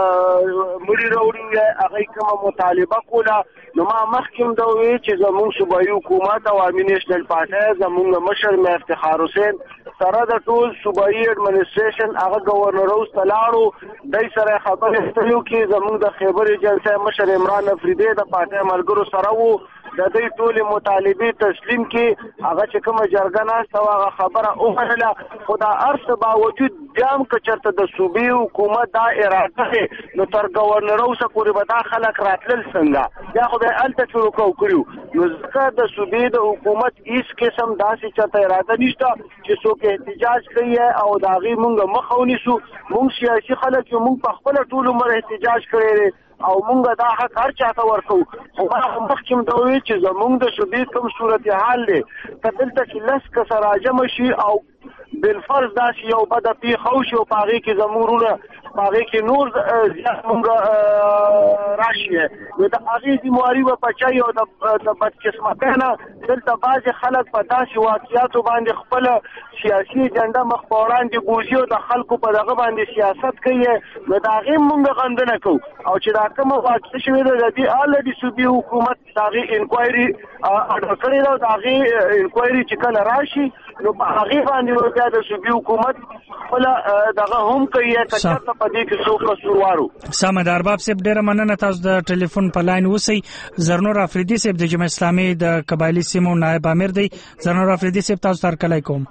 مړي راوړي وي هغه کومه مطالبه کوله نو ما مخکې دا وی چې زموږ صوبایي حکومت او عوامي نېشنل پارټي زموږ مشر مې افتخار حسین سره د ټول صوبایي اډمنسټریشن هغه گورنر اوس تلاړو دای سره خبرې ستلو کې زموږ د خیبر جلسه مشر عمران افریدی د پارټي ملګرو سره وو د دې ټول مطالبه تسلیم کې هغه چې کومه جرګه ناسته هغه خبره اوهله خدا ارث باوجود جام کچرته د صوبې حکومت دا اراده نو تر گورنر اوسه پورې به دا خلک راتلل څنګه یا خو به الته شروع کړو نو ځکه د صوبې د حکومت هیڅ قسم داسې چاته اراده نشته چې څوک احتجاج کوي او دا غي مونږ مخاوني سو مونږ سیاسي خلک یو مونږ په خپل ټول عمر احتجاج کړی او مونږ دا حق هر چاته ورکو خو هغه مخکې دا وی چې زمونږ د صوبې کوم صورتحال دی کدلته چې لس کس راجم شي او بالفرض دا چې یو بد پی خوش او پاغي کې زمورونه پاغي کې نور زیات مونږ راشي نو دا هغه دي مواري په پچای او د بد قسمتانه دلته باز خلک په داسې واقعیاتو باندې خپل سیاسي اجنډا مخ په وړاندې ګوزي او د خلکو په دغه باندې سیاست کوي نو دا غي مونږ غندنه کو او چې دا کوم واقع شوی دی د دې الډي صوبې حکومت داغي انکوایري اډر کړی دا داغي انکوایري چې کله راشي نو هغه باندې ورته د صوبې حکومت خپل دغه هم کوي چې په دې کې څوک قصوروارو سمد ارباب صاحب ډیر مننه تاسو د ټلیفون په لاین وسی زرنور افریدی صاحب د جمعیت اسلامي د قبایلی سیمو نائب امیر دی زرنور افریدی صاحب تاسو تر کله کوم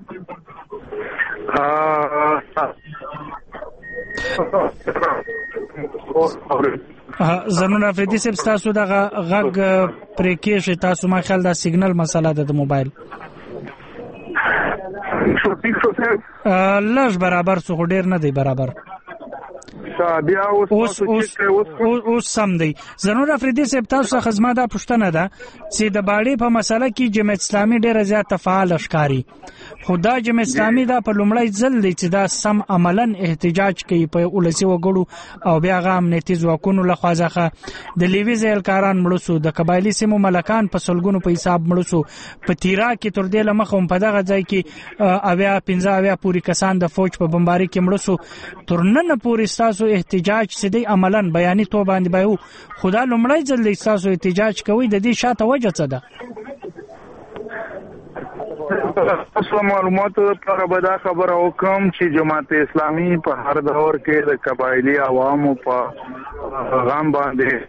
زرنور افریدی صاحب تاسو دغه غږ پرې کېږي تاسو ما خیال دا سیګنل مسله ده د موبایل لږ برابر څو ډیر نه دی برابر بیا اوس اوس اوس سم دی زنور افریدی صاحب تاسو خدمت دا پښتنه ده چې د باړې په مسله کې جمعیت اسلامي ډیر زیات فعال ښکاری خدا جمعیت اسلامي دا په لومړی ځل دی چې دا سم عملاً احتجاج کوي په ولسی وګړو او بیا غا امنیتي ځواکونو له خوازخه د لیوی ځل کاران مړسو د قبایلی سیمو ملکان په سلګونو په حساب مړسو په تیرا کې تر دې لمخه په دغه ځای کې اویا پنځه اویا پوری کسان د فوج په بمباري کې مړسو ترنن پوری تاسو احتجاج سدي عملاً بیاني تو باندې بایو خدا لومړی ځل تاسو احتجاج کوي د دې شاته وجه څه ده اصل معلوماتو لپاره به دا خبره وکم چې جماعت اسلامي په هر دور کې د قبایلی عوامو په غام باندې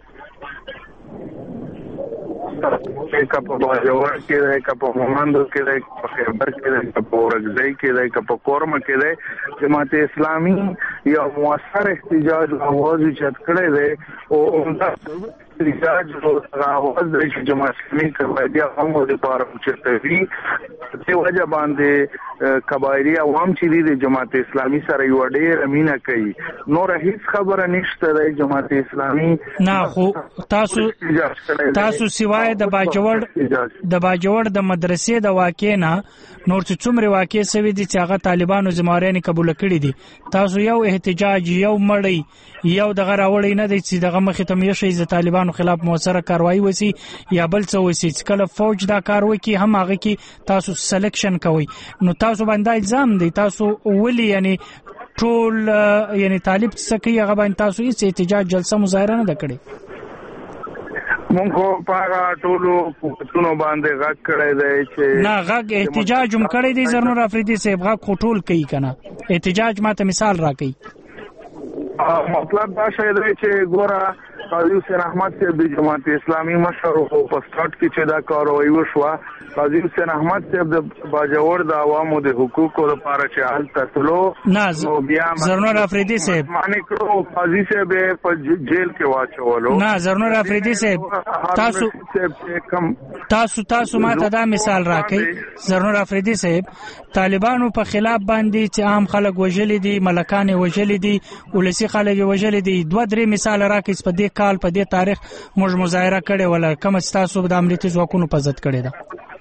کا په باجوړ کې ده کا په مومندو کې ده په خیبر کې ده په ورغځي کې ده کا په کورم کې ده جماعت اسلامي یو موثر احتجاج اواز چت کړي ده او عمده احتجاج او اواز د جماعت اسلامي قبایلی عوامو لپاره چته وی د وجه باندې قبایلی عوام چې دي د جماعت اسلامي سره یو ډېر مینه کوي. نور هیڅ خبره نشته د جماعت اسلامي نه. خو تاسو تاسو سیوای د باجوړ د باجوړ د مدرسې د واقع نه نور چې څومره واقع سوي دي چې هغه طالبانو ذمہواران قبول کړي دي، تاسو یو احتجاج یو مړی یو دغه راوړی نه دی چې دغه مخې ته مې شي د طالبانو خلاف موثره کاروایی وسی یا بل څه وسی چې کله فوج دا کار وکي هم هغه کې تاسو سلیکشن کوي. نو تاسو باندې الزام دی تاسو ولي یعنی ټول یعنی طالب څه کوي هغه باندې تاسو هیڅ احتجاج جلسه مظاهره نه کړي؟ مونږ په هغه ټولو پښتنو باندې غږ کړی دی چې نه غږ احتجاج هم کړی دی. زرنور افریدي صاحب غږ خټول کوي کنه احتجاج ماته مثال راکړي. مطلب دا شی دی چې ګوره قاضي حسین احمد صاحب د جماعت اسلامي مشر او په سٹارټ کې چې دا کاروایی وشوه، قاضي حسین احمد صاحب د باجوړ د عوامو د حقوقو لپاره چې حل تطلو نو بیا زرنور افریدي صاحب معنی کړو قاضي صاحب په جیل کې واچولو. نه زرنور افریدي صاحب تاسو تاسو تاسو ماته دا مثال راکړئ. زرنور افریدي صاحب طالبانو په خلاف باندې چې عام خلک وژلي دي، ملکان وژلي دي، ولسی خلک وژلي دي، دوه درې مثال راکړئ په دې کال په دې تاریخ موږ مظاهره کړې ولا کوم تاسو د امنیتي ځواکونو په ضد کړې ده؟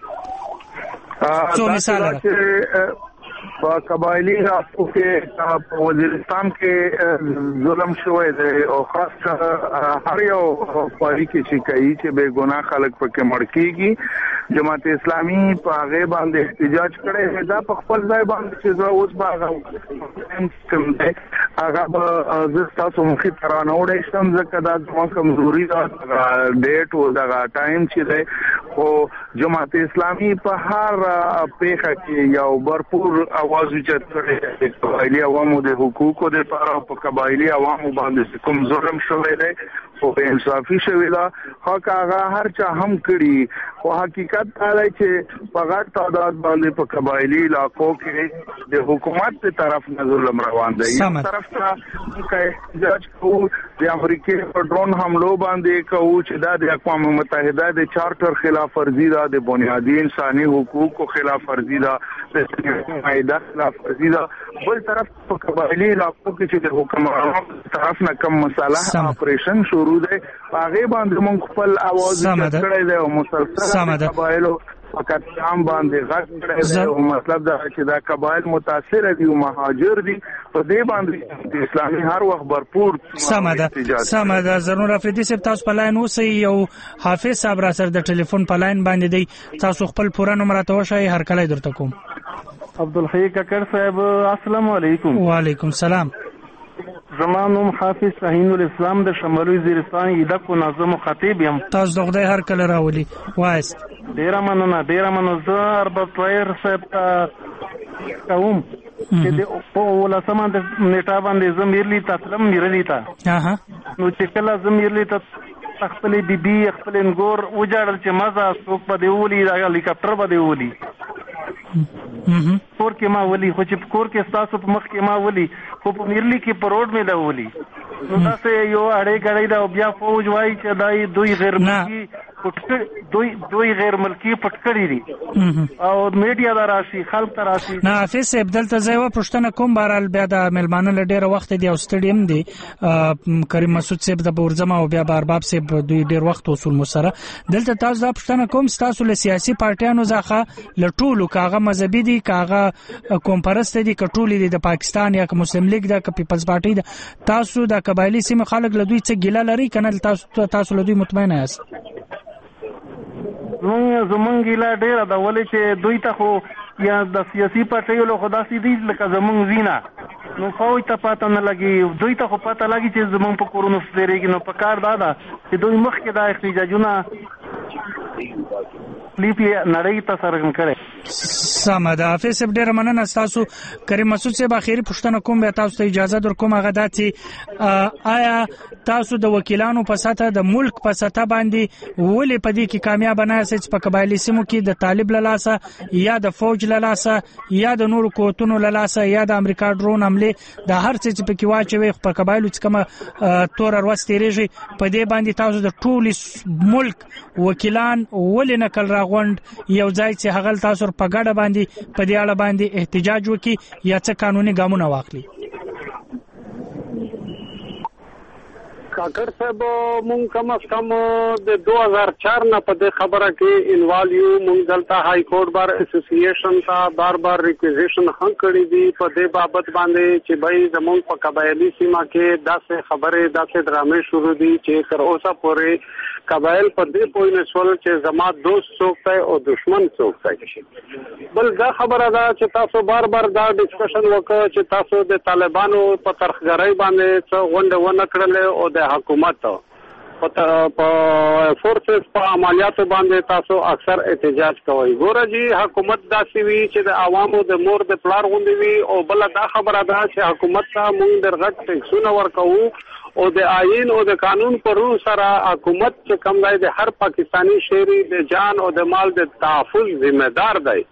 څو مثال راکړئ. په قبایلی راستو کې په وزیرستان کې ظلم شوی دی او خاص هر یو خواهی کې چې کوي چې بے ګناه خلک پکې مړ کیږي. جماعت اسلامي په هغه باندې احتجاج کړی دا په خپل ځای باندې چې زه اوس به هغه هغه به زه تاسو مخې ته رانوړی شم ځکه دا زما کمزوري ده ډیټ او دغه ټایم چې دی. خو جماعت اسلامي په هر پیښه کې یو برپور اواز اوچت کړی دی قبایلی عوامو د حقوقو لپاره. په قبایلی عوامو باندې کوم ظلم شوی دی او انصافي شوی ده حق هغه هر چا هم کړي. خو حقیقت دا دی چې په غټ تعداد باندې په قبایلی علاقو کې د حکومت په طرف نه ظلم روان دی. یو طرف ته موږ احتجاج کوو د امریکای په ډرون حملو باندې کوو چې دا د اقوام متحده د چارټر خلاف ورزي ده، د بنیادی انساني حقوقو خلاف ورزي ده، د معاهده خلاف ورزي ده. بل طرف په قبایلی علاقو کې چې د حکومت طرف نه کوم مساله اپریشن شروع دی هغه باندې موږ خپل اواز کړی دی او مسلسل قبایلو فقط عام باندې غږ کړی دی او مطلب دا چې دا قبایل متاثر دي او مهاجر دي په دې باندې اسلامي هر وخت برپور سمده سمده. زرنور افریدي صاحب تاسو په لاین اوسئ یو حافظ صاحب را سره د ټلیفون په لاین باندې دی، تاسو خپل پوره نمبر راته وښایئ هر کله درته کوم. عبدالحی ککړ صاحب السلام علیکم. وعلیکم السلام. زما نوم حافظ شاهین الاسلام د شمالي وزیرستان ایدکو ناظم خطیب یم. تاسو د خدای هر کله راولي وایست. ډیره مننه ډیره مننه. زه ارباب طاهر صاحب ته کوم چې د په ولسمه د نیټه باندې زه میرلی تاسلم میرلی تا نو چې کله زه میرلی ته خپلې بیبي خپل انګور وجاړل چې مزه څوک په دی ولي هلیکاپټر په دی ولي کور کې ما ولي خو چې کور کې تاسو په مخ کې ما ولي خو په میرلی کې په روډ مې دا ولي نو تاسو یو اړې غړې دا بیا فوج وای چې دای دوی غیر ملکی دوی دوی غیر ملکی پټکړی دي او میډیا دا راشي خلک ته راشي. نه حافظ صاحب دلته زه یو پښتنه کوم بهرال بیا د ملمانه لډیره وخت دی او سټډیم دی کریم مسعود صاحب د بورزما او بیا بارباب صاحب دوی ډیر وخت وصول مسره دلته تاسو د پښتنه کوم تاسو له سیاسي پارټیانو ځخه لټولو کاغه مذهبي دي کاغه کوم پرست دي کټولې دي د پاکستان یا مسلم لیگ د پیپلز پارټي د تاسو د قبایلی سیمه خلک له دوی څخه ګیله لري کنه تاسو تاسو له دوی مطمئن یاست؟ زمونږ زمونږ ګیله ډیره ده ولې چې دوی ته خو یا د سیاسي پارټیو له خو داسې دي لکه زمونږ وینه نو فوج ته پاته نه لګي دوی ته خو پاته لګي چې زمونږ په کورونو ستېرېږي نو په کار دا ده چې دوی مخکې دا احتجاجونه لیپی نړۍ ته څرګند کړي. سمه ده حافظ صاحب ډېره مننه ستاسو. کریم مسعود صاحب اخري پوښتنه کوم بیا تاسو ته اجازه در کوم هغه دا چې آیا تاسو د وکیلانو په سطح د ملک په سطح باندې ولې په دې کې کامیاب نه یاست چې په قبایلي سیمو کې د طالب له لاسه یا د فوج له لاسه یا د نورو قوتونو له لاسه یا د امریکا ډرون حملې د هر څه چې پکې واچوي په قبایلو چې کومه تور ورځ تېرېږي په دې باندې تاسو د ټول ملک وکیلان ولې نقل راغونډ یو ځای چې هغه تاسو تور په ګډه باندې په دې اړه باندې احتجاج وکړي یا څه قانوني ګامونه واخلي؟ کاکر صاحب مونږ کم از کم د دو هزار چار نه په دې خبره کې انوالو یو. مونږ دلته های کورټ بار اسوسییشن ته بار بار ریکویزیشن هم کړی دي په دې بابت باندې چې بھائی زمونږ په قبایلی سیمه کې داسې خبرې داسې ډرامې شروع دي چې تر اوسه پورې قبایل په دې پوه نه شول چې زما دوست څوک دی او دشمن څوک دی. بل دا خبره ده چې تاسو بار بار دا ډسکشن وکړه چې تاسو د طالبانو په ترخګرۍ باندې څه غونډه ونه کړلې او د حکومت په فورسز په عملیاتو باندې تاسو اکثر احتجاج کوئ. ګوره جی حکومت داسې وي چې د عوامو د مور د پلار غوندې وي او بل دا خبره ده چې حکومت ته موږ د غټ ټیکسونه ورکوو او د آئین او د قانون پر سره حکومت چې کوم دی د هر پاکستانی شهری د جان او د مال د تحفظ ذمہ دار دی.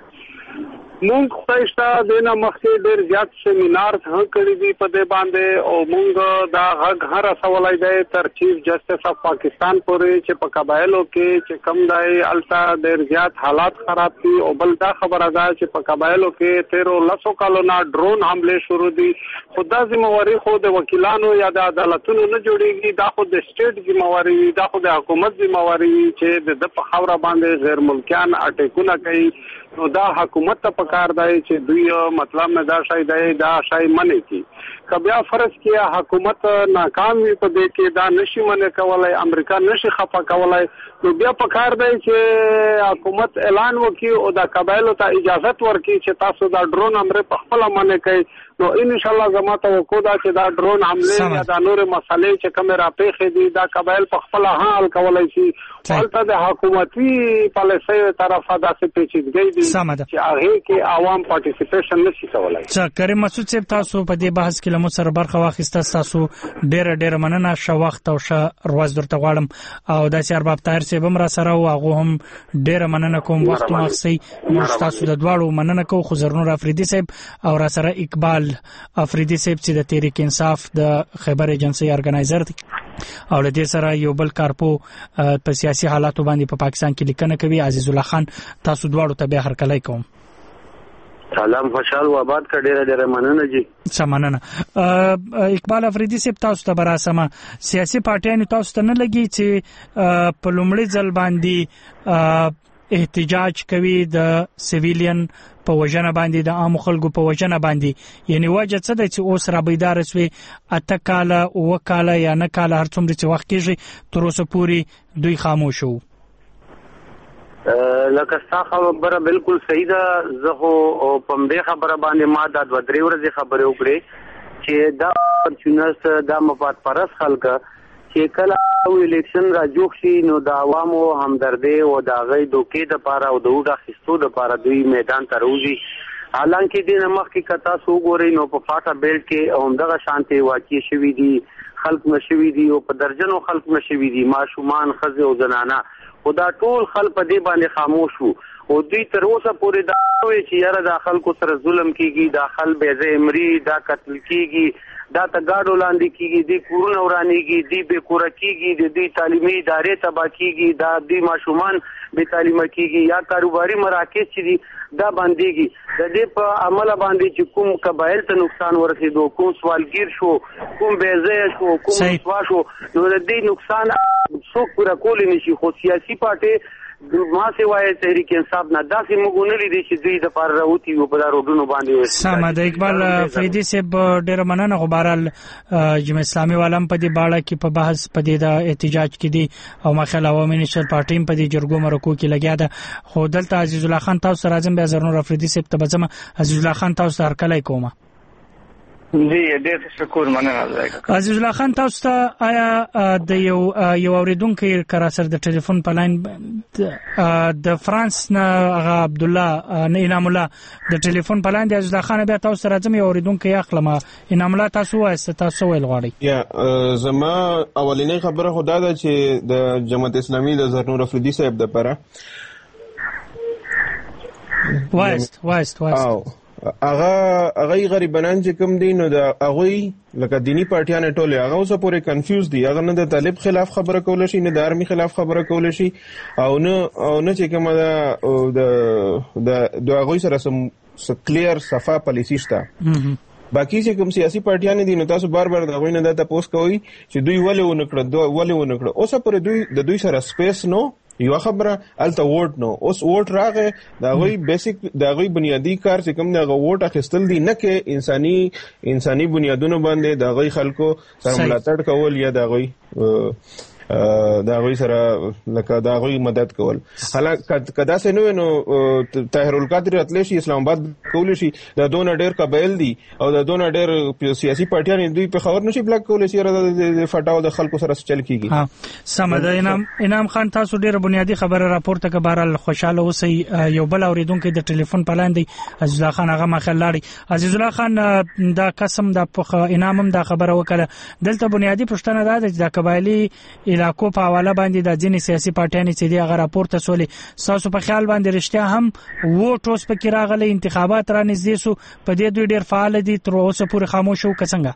مونږ خدایشته دینه مخکې ډېر زیات سیمینار هم کړی دي په دې باندې او مونږ دا غږ هر سوالای دی تر چیف جسټس اف پاکستان پورې چې په قبایلو کې چې کم دی التا ډېر زیات حالات خراب دي او بل دا خبره ده چې په قبایلو کې تیرو لسو کالو نه ډرون حمله شروع دي. خدا ذمہواری خو د وکیلانو یا د عدالتونو نه جوړیږي، دا خو د سټیټ ذمہواری وي، دا خو د حکومت ذمہواری وي چې د په خاوره باندې غیر ملکیان اټیکونه کوي. نو دا حکومت ته پکار دی چې دوی مطلب نه دا شای دی دا شای منې کی. که بیا فرض کیا حکومت ناکام وي په دې کې دا نشي منې کولای، امریکا نشي خفه کولای، نو بیا پکار دی چې حکومت اعلان وکړي او دا قبایلو ته اجازت ورکړي چې تاسو دا ډرون امر په خپل منې کوي. نو ان شاء الله زما توقع ده چې دا ډرون حمله یا دا نور مسلې چې کوم را پیښې دي دا قبایل په خپل حل کولای شي. ولته د حکومتي پالیسۍ طرفه داسې پیچیدګۍ دي چې هغه کې عوام پارټیسیپیشن نشي کولای. څه کریم مسعود صاحب تاسو په دې بحث کې له مو سره برخه واخیسته، تاسو ډېر ډېر مننه. ښه وخت او ښه ورځ درته غواړم او داسې ارباب طاهر صاحب هم را سره او هغه هم ډېر مننه کوم وخت مو اخیستی. موږ تاسو د دواړو مننه کوو. خو زرنور افریدي صاحب او را سره اقبال افریدي صاحب چې د تحریک انصاف د خیبر ایجنسی ارګنایزر دی او له دې سره یو بل کارپو په سیاسي حالاتو باندې په پاکستان کې لیکنه کوي. عزیز الله خان تاسو دواړو ته به هرکلی کوم. سلام، خوشحال و آباد کا ډیره ډیره مننه جی. سماننه. اقبال افریدي صاحب تاسو ته براسمه سیاسي پارټیانو تاسو ته نه لګي چې په لومړي ځل باندې احتجاج کوي د سیویلین په وجنه باندې د عام خلکو په وجنه باندې، یعنی وجه څه ده چې اوس را بیدار شوي اته کاله او کاله یا نه کاله هر څومره چې وخت کېږي تر اوسه پورې دوی خاموش وو؟ لکه ستا خبره بالکل صحیح ده. زه خو په همدې خبره باندې ما دا دوه درې ورځې خبرې وکړې چې دا اپورچونیست دا مفاد پرست خلک چې کله الیکشن را جوړ شي نو د عوامو همدردي او د هغوی دوکې دپاره او د هوډ اخیستو دپاره دوی میدان ته راوځي. حالانکې دې نه مخکې که تاسو وګورئ نو په فاټا بیلټ کې همدغه شانتې واقع شوي دي، خلک مړه شوي دي او په درجنو خلک مړه شوي دي، ماشومان، ښځې او زنانه. خو دا ټول خلک په دې باندې خاموش وو او دوی تر اوسه پورې دا وایي چې یاره دا خلکو سره ظلم کېږي، دا خل بې ځایه مري، دا قتل کېږي، دا ته ګاډو لاندې کېږي، دوی کورونه ورانېږي، دوی بې کوره کېږي، د دوی تعلیمي ادارې تباه کېږي، دا دوی ماشومان بې تعلیمه کېږي یا کاروباري مراکز چې دي دا بندېږي. د دې په عمله باندې چې کوم قبایل ته نقصان ورسېدو، کوم سوالګیر شو، کوم بې ځایه شو، کوم رسوا شو، نو د دې نقصان څوک پوره کولی نه شي. خو سیاسي پارټۍ ما سوای تحریک انصاف نه داسې موږ نه لیدي چې دوی د پاره راوتی وو په دا روډونو باندې. سمه ده. اقبال افریدي صاحب ډېره مننه. خو بهرحال جمعیت اسلامي والم په دې باړه کې په بحث په دې د احتجاج کې دي او مخاله عوامي نشر پارټي په دې جرګو مرکو کې لګیا ده. خو دلته عزیز الله خان تاسو سره اعظم بیا زرنور افریدي صاحب ته بځم. عزیز الله خان تاسو ته هرکلی کوم. جی ډېر شکر، مننه. عزیز الله خان تاسو ته آیا د یو یو اوریدونکو کرا سره د ټلیفون په لاین د فرانس نه هغه عبد الله نه انعام الله د ټلیفون په لاین د عزیز الله خان بیا تاسو سره ځم یو اوریدونکو یې اخلم. انعام الله تاسو وایسته تاسو ویل غواړئ؟ یا زما اولینې خبره خو دا ده چې د جماعت اسلامي د زرنور افریدي صاحب دپاره وایست وایست وایست هغه هغه غریبانان چې کوم دي نو د هغه لکه دینی پارټیان ټوله هغه اوسه پورې کنفیوز دي. هغه نه د طالب خلاف خبره کول شي نه د آرمي خلاف خبره کول شي او نه او نه چې کومه د د هغه سره سم کلیر صفه پالیسی شته. باقی چې کوم سیاسي پارټیان دي نو تاسو بار بار دا غوښنه د تاسو کوي چې دوی ولې ونکړه دوی ولې ونکړه اوسه پر دوی د دوی سره سپیس نو یو خبره الته ووټ نو اوس ووټ راغی دا غوي بیسیک دا غوي بنیادی کار چې کوم دا ووټ اخیستل دي نه کې انساني انساني بنیادونو باندې دا غوي خلکو سره ملاتړ کول یا دا غوي دا غوي سره لکه دا غوي مدد کول. حالکه کدا سه نو نو طاهر القادری اتلیشي اسلام آباد کول شي دا دون ډیر قبایل دي او دا دون ډیر سیاسي پارټیان دوی په خبر نشي بلاک کول شي د فټاو د خلکو سره چل کیږي. ها سم ده. انعام انعام خان تاسو ډیر بنیادی خبره راپورته کبارل خوشاله اوسئ. یو بل اوریدونکو د ټلیفون پلان دی عزیز الله خان هغه مخلاړي. عزیز الله خان دا قسم د انعامم دا خبره وکړه دلته بنیادی پښتنه ده چې د قبایلی علاقو په حواله باندې د ځینې سیاسي پارټیانو چې دی هغه راپورته سولې تاسو په خیال باندې رښتیا هم ووټ اوس پکې راغلي انتخابات را نږدې سو په دې دوی ډیر فعال دي تر اوسه پورې خاموش وو کڅنګه؟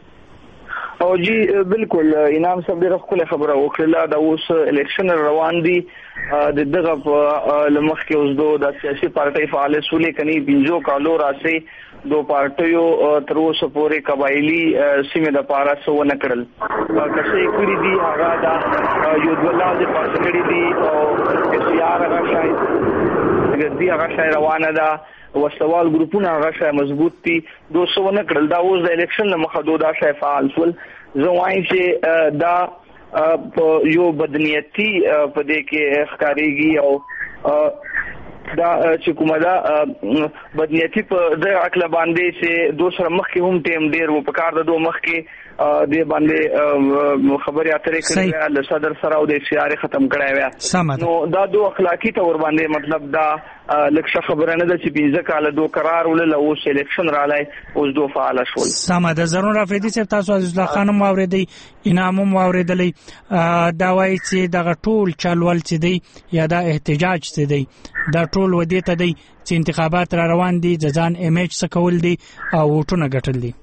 او جی بالکل انعام صاحب ډیره خپل خبره وکړه دا اوس الیکشن روان دي د دغه لمخ کې اوس دوه د سیاسي پارټي فعال سولې کني بنجو کالو راسي دو پارټیو تر اوسه پورې قبایلی سیمه د پارا سو نه کړل کسې کړی دي هغه دا یو دولت د پارټي دي او سیار هغه شای ګردي هغه شای روانه ده وسوال ګروپونه هغه شای مضبوط دي دو سو نه کړل دا اوس د الیکشن لمخه دوه دا شای فعال سول زه وایم چې دا یو بدنیتی په دې کې ښکاریږي او دا چې کومه دا بدنیتی په د عقل باندې چې دوسر مخ کې هم ټیم ډیر و په کار د دوه مخ کې د باندې خبرې اترې کړې له صدر سره او د سیاري ختم کړای و نو دا دوه اخلاقی تور باندې مطلب دا لکه خبره نه ده چې بيزه کاله دوه قرار ول او سلیکشن را لای اوس دوه فعال شول. سم ده. ضرور افریدي صاحب تاسو عزیز الله خان مو اوریدي انعام مو اوریدلی دا وایي چې دغه ټول چلول چې دی یا دا احتجاج چې دی دا ټول ودی ته دی چې انتخابات را روان دي ځان ایمیج سکول دي او وټونه ګټل دي.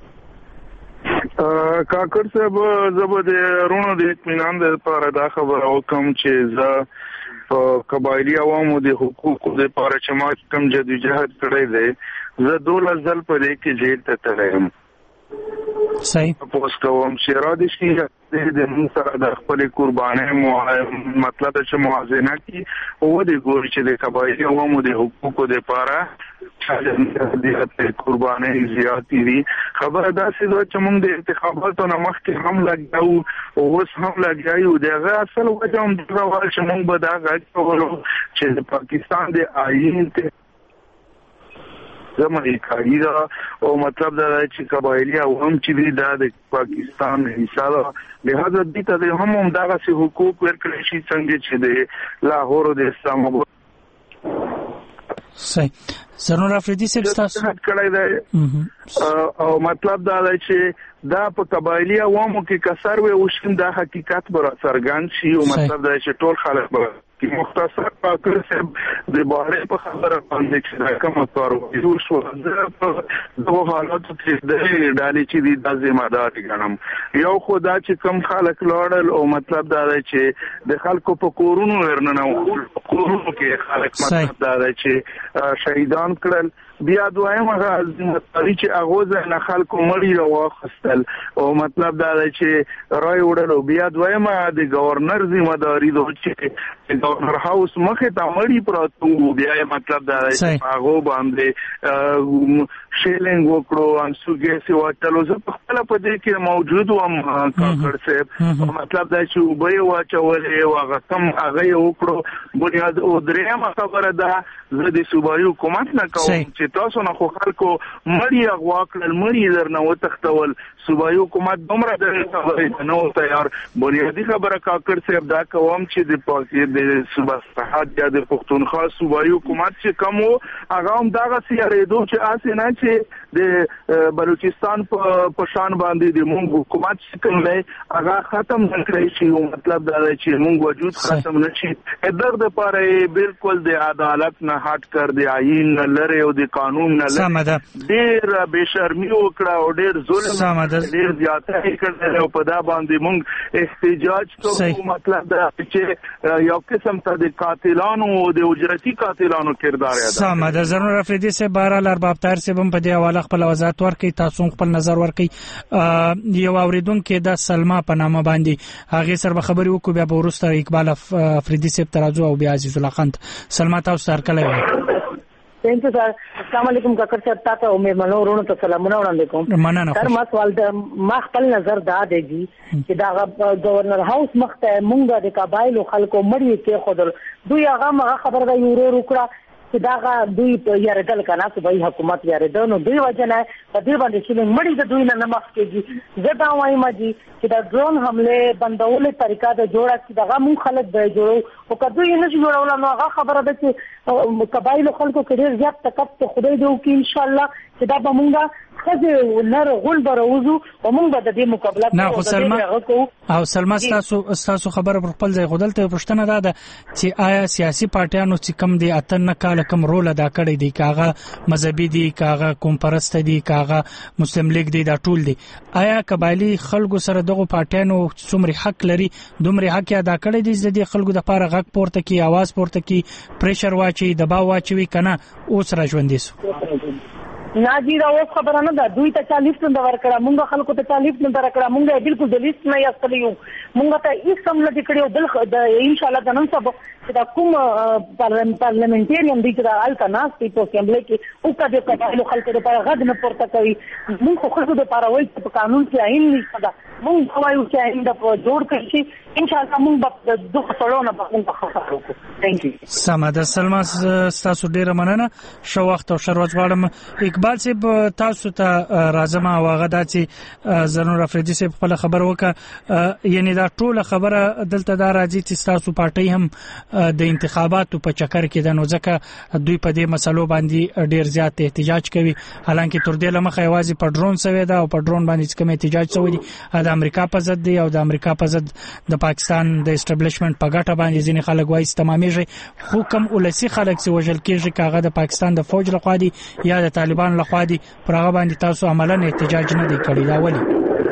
کاکر صاحب زبر د رونو د اطمینان لپاره دا خبره وکم چې زه قبایلی عوامو د حقوقو لپاره چې ما کوم جدوجہد کړی دی زه دوله ځل په دې کې جیل ته تلم. صحیح پوس کوم چې را دي شي د موږ سره د خپل قربانۍ مطلب چې موازنه کی او د ګور چې د قبایلی عوامو د حقوقو لپاره د قربانۍ زیاتې دي. خبره دا چې چې موږ د انتخاباتو نه مخکې هم لګاو او اوس هم لګایو دغه اصل وجه هم دا و چې موږ به دا غږ چې د پاکستان د آئین ته زموږ کاری دا او مطلب دا چې قبایلی عوام چې دا د پاکستان حصہ ده لہذا دې ته هم هم دا غسي حقوق ورکړي شي څنګه چې د لاهور او د اسلام آباد صحیح سرور افریدي صاحب تاسو کړی دی او مطلب دا دی چې دا په قبایلی عوامو کې کسر وي او شین دا حقیقت بر سرګان شي او مطلب دا چې ټول خلک به کی مختصر پاکر صاحب د باره په خبره باندې چې کوم کار ویل شو په دوه حالاتو کې د ډالې چې د ذمہ دار ګڼم. یو خدا چې کم خلک لاړل او مطلب دا دی چې د خلکو په کورونو ورننه کورونو کې خلک مطلب دا دی چې شهیدان کړل. بیا دویم هغه ذمہداري چې هغه نه خلکو مړی راوخستل او مطلب دا دی چې رای وړل. بیا دویم د گورنر ذمہداري دوی چې گورنر هاوس مخه ته مړی پروتو بیا مطلب دا دی چې هغه باندې شیلینګ وکړو انسوګه سی واټلو زه په خپل په دې کې موجود وم کاکړ صاحب مطلب دا چې وبې واچولې او هغه کم هغه وکړو بنیاد او درېمه خبره ده زه د صوبایي حکومت نه کوم چې تاسو نه خو خلکو مړی اغوا کړل مړی درنه وتختول صوبایي حکومت دومره د نو تیار بنیادی خبره کاکړ صاحب دا کوم چې د پاکستان د صوبه صحت یا د پښتونخوا صوبایي حکومت چې کوم هغه هم دا غسیاریدو چې اسنه چې د بلوچستان په شان باندې د مونږ حکومت چې کوم دی هغه ختم نکړي شي او مطلب دا چې مونږ وجود ختم نشي در د پاره بالکل د عدالت نه هټ کر دی آئین نه لره او د قانون نه لره ډېر بشرمي وکړه او ډېر ظلم ډېر زیاته کړل او په دا باندې موږ احتجاج کوو. مطلب دا چې یو قسم ته د قاتلانو او د اجرتي قاتلانو کردار ادا سم ده. زنور افریدي سے بهرحال ارباب طاهر صاحب هم په دې حواله خپل وضاحت ورکړي، تاسو خپل نظر ورکړي. یو اوریدونکو د سلمہ په نامه باندې هغه سره خبري وکړو، بیا به ورسته اقبال افریدي صاحب ترازو او بیا عزیز الله خان. سلمہ تاسو سره کله وي؟ ثانک یو سر. السلام علیکم کاکر صاحب، تاسو او مېرمنو ورونو ته سلامونه وړاندې کوم. مننه. سر ما سوال د ما خپل نظر دا دی چې دا گورنر هاوس مخته مونږ د قبایلو خلکو مړی کې خودل دوی هغه ما خبر دا یورو وکړه چې دا دوی یاردل کنه چې به حکومت یاردل نو دوی وجنه په دې باندې چې مړی د دوی نه مخ کېږي. زه دا وایم چې دا ډرون حمله بندولې طریقه د جوړه چې دا مون خلک به جوړو او کله یې نه جوړول نو هغه خبره ده چې قبایل خلکو کې ډیر زیات تکت خدای دې وکړي ان شاء الله چې دا به مونږه خځه نر غول بروزو او مونږ به د دې مقابله کوو. نه خو سلمہ او سلمہ تاسو تاسو خبره پر خپل ځای خودلته پښتنه ده ده چې آیا سیاسي پارټیانو چې کم دي اتن کال کم رول ادا کړی دی، کاغه مذهبي دي، کاغه کوم پرست دي، کاغه مسلم لیگ دي، دا ټول دي، آیا قبایلی خلکو سره دغه پارټیانو څومره حق لري دومره حق ادا کړی دي چې د خلکو د لپاره غږ پورته کی، आवाज پورته کی، پریشر واچي، دباو واچوي کنه اوس را ژوندې سو؟ ناجی دا اوس خبره نه ده. دوی ته چالیس نه ورکړه، مونږ خلکو ته چالیس نه ورکړه، مونږ بالکل د لیست نه یاستلیو، مونږ ته هیڅ هم نه کړیو. بل د ان شاء الله د نن سبا چې دا کوم پارلیمنټریان دی چې دا الکا ناس په اسمبلی کې او کده قبایلو خلکو لپاره غږ نه پورته کوي. مونږ خو خلکو لپاره وایي چې په قانون کې عین نشته ده، مونږ وایو چې عین د جوړ کړي شي ان شاء الله مونږ د دوه سلونه په مونږ خبرو وکړو. ثانک یو. سمه ده. سلمہ تاسو ډیره مننه، شو وخت او شروع غواړم. اقبال صاحب تاسو ته راځم او هغه د چې زنور افریدي صاحب خپل خبر وکړه، یعنی دا ټول خبره دلته دا راځي چې تاسو پارټي هم د انتخاباتو په چکر کې د نو ځکه دوی په دې مسلو باندې ډیر زیات احتجاج کوي، حالانکه تر دې لمخه یوازې په ډرون سوي دا او په ډرون باندې کوم احتجاج شوی دی د امریکا په ضد دی او د امریکا په ضد د پاکستان د اسټابلیشمنت په ګټه باندې ځینې خلک وایي تمامېږي، خو کوم ولسی خلک چې وژل کېږي کاغه د پاکستان د فوج لخوا دی یا د طالبان لخوا دی، پر هغه باندې تاسو عملاً احتجاج نه دی کړی. دا ولې؟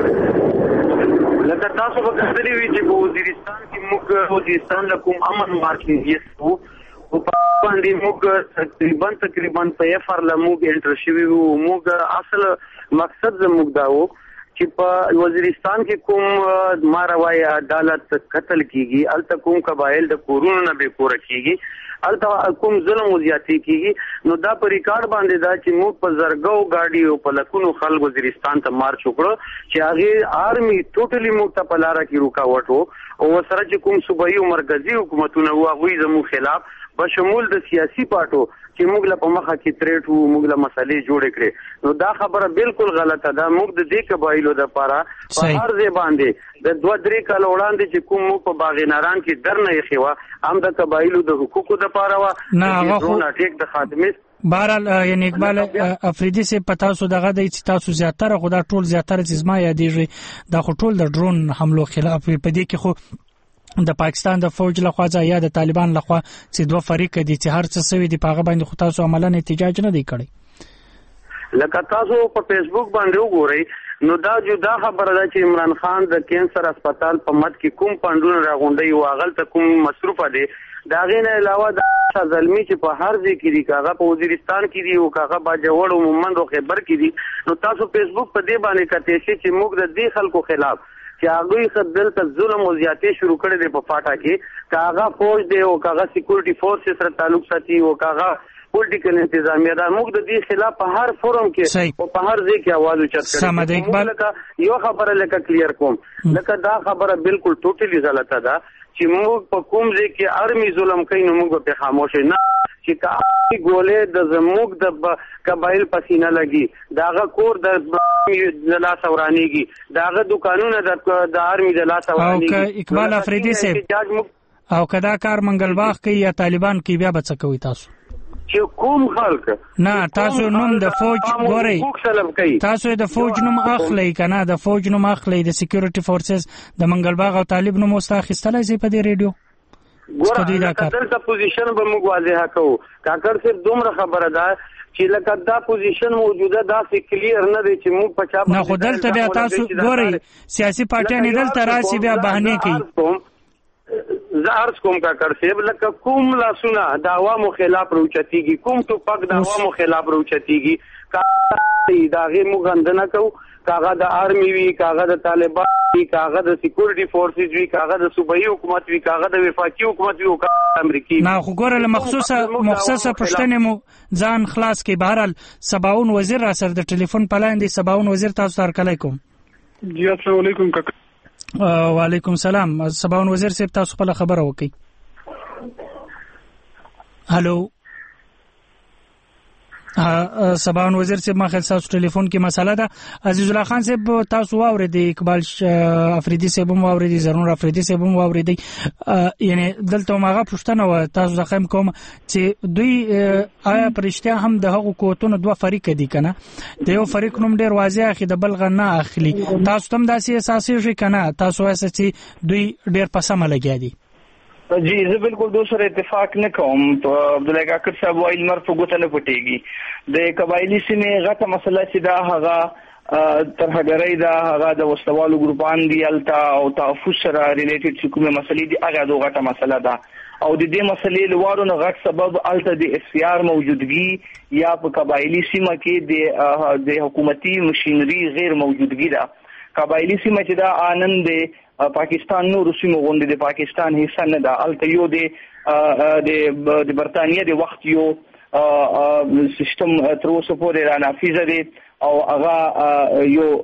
لکه تاسو په کتلې وی چې په وزیرستان کې موږ وزیرستان له کوم امن مارکینګ یو او په باندې موږ تقریبا تقریبا په افر له موږ انټر شوی وو. موږ اصل مقصد زموږ دا و چې په وزیرستان کې کوم ماروای عدالت قتل کیږي، الته کوم قبایل د کورونو نه به کور کیږي، الته کوم ظلم وزیاتی کیږي، نو دا په ریکارډ باندې دا چې موږ په زرګو گاډي او په لکونو خلک وزیرستان ته مارچ وکړو چې هغه آرمي ټوټلی موږ ته په لار کې رکاوټ وو او سره چې کوم صوبایي او مرکزی حکومتونه وو هغه زموږ خلاف بشمول د سیاسي پارټو چې موږ له په مخه کې تریټ وو، موږ له مسلې جوړ کړې، نو دا خبره بالکل غلطه ده. موږ د دې قبایلو د لپاره په هر ځای باندې د دوه درې کال وړاندې چې کوم موږ په باغیناران کې درنه یې خوا هم د قبایلو د حقوقو د لپاره وا نه هغه خو ټیک د خادمت بهرحال یعنی اقبال افریدي سے پتا سو دغه د تاسو زیاتره خدا ټول زیاتره چې ما یادېږي دا خو ټول د ډرون حملو خلاف په دې کې خو د پاکستان د فوج لخوا یا د طالبان لخوا چې دوه فریق دي چې هر څه سوي دي په هغه باندې خو تاسو عملاً احتجاج نه دی کړی. لکه تاسو په فیسبوک باندې وګورئ نو دا جدا خبره ده چې عمران خان د کینسر هسپتال په مد کې کوم پاندونه راغونډي او هغه ته کوم مصرف دي، دا غینه علاوه د ظلمي چې په هر ځای کې دي، کاغه په وزیرستان کې دي او کاغه با جوړ او مومند او خبر کې دي، نو تاسو فیسبوک په دې باندې کته شي چې موږ د دې خلکو خلاف چې هغه خدل ته ظلم او زیاتې شروع کړي دي په فاټا کې، کاغه فوج دی او کاغه سکیورټي فورس سره تعلق ساتي او کاغه پولیټیکل انتظامیه دا موږ د دې خلاف په هر فورم کې او په هر ځای کې आवाज اوچت کړو. سم ده اقبال، یو خبره لکه کلیر کوم لکه دا خبره بالکل ټوټلی غلطه ده چې موږ په کوم ځای کې ارمي ظلم کوي نو موږ په خاموش نه چې کاږي ګولې د زموږ د قبایل پسینه لګي، داغه کور د لاس اورانیږي، داغه دکانونه د ارمي د لاس اورانیږي. او اقبال افریدي صاحب او کدا کار منګلباغ کوي یا طالبان کوي بیا بچ کوي تاسو چې کوم خلک نه تاسو نوم د فوج ګورئ، تاسو د فوج نوم اخلي کنه، د فوج نوم اخلي، د سکیورټي فورسز د منګلباغ او طالب نوم واستاخستلای شي په دې ریډیو ګوره دلته پوزیشن به موږ واضح کوو کاکړ صاحب دومره خبره ده چې لکه دا پوزیشن موجوده داسې کلیر نه دی چې موږ په چا نه خو دلته بیا تاسو ګورئ سیاسي پارټیانې دلته راشي بیا بهانې کوي زه عرض کوم کاکړ صاحب لکه کوم لاسونه د عوامو خلاف راوچتېږي کوم ټوپک د عوامو خلاف راوچتېږي د هغې موږ غندنه کوو کاغه د آرمی وي کاغه د طالبان وي کاغه د سکیورټي فورسز وي کاغه د صوبایي حکومت وي کاغه د وفاقي حکومت وي او کاغه د امریکایي نه خو ګوره له مخصوصه مخصوصه پښتنې مو ځان خلاص کې بهرحال سباون وزیر را سره د ټلیفون په لاین دی سباون وزیر تاسو سره کله کوم جی السلام علیکم کاکا وعلیکم سلام سباون وزیر صاحب تاسو خپل خبره وکړئ هالو سباون وزیر صاحب ما خل تاسو ټلیفون کې مسله ده عزیز الله خان صاحب تاسو واورېدی اقبال افریدي صاحب هم واورېدی زرنور افریدي صاحب هم واورېدی یعنی دلته ماغه پښتنه و تاسو ځخم کوم چې دوی آیا پرشتیا هم د هغو کوتونو دوه فریق دي کنه د یو فریق نوم ډیر واضح اخی د بلغ نه اخلي تاسو تم داسې اساسي شي کنه تاسو وایي چې دوی ډیر پسمه لګیا دي جی زه بالکل دوسر اتفاق نه کوم عبدالله کاکړ صاحب وایي لمر په ګوته نه پټېږي د قبایلي سیمې غټه مسله چې دا هغه ترهګرۍ دا هغه د وسلوالو ګروپان دي هلته او تحفظ سره ریلیټډ چې کومې مسلې دي هغه د غټه مسله ده او د دې مسلې لوړو نه غټ سبب هلته د اف سی آر موجودګي یا په قبایلي سیمه کې د حکومتي مشینري غیر موجودګي ده قبایلي سیمه چې دا آنند دی پاکستان نور سیمو غونډې د پاکستان حصہ نه ده الته یو د د برتانیې د وخت یو سیستم تر اوسه پورې را نافذ دی او هغه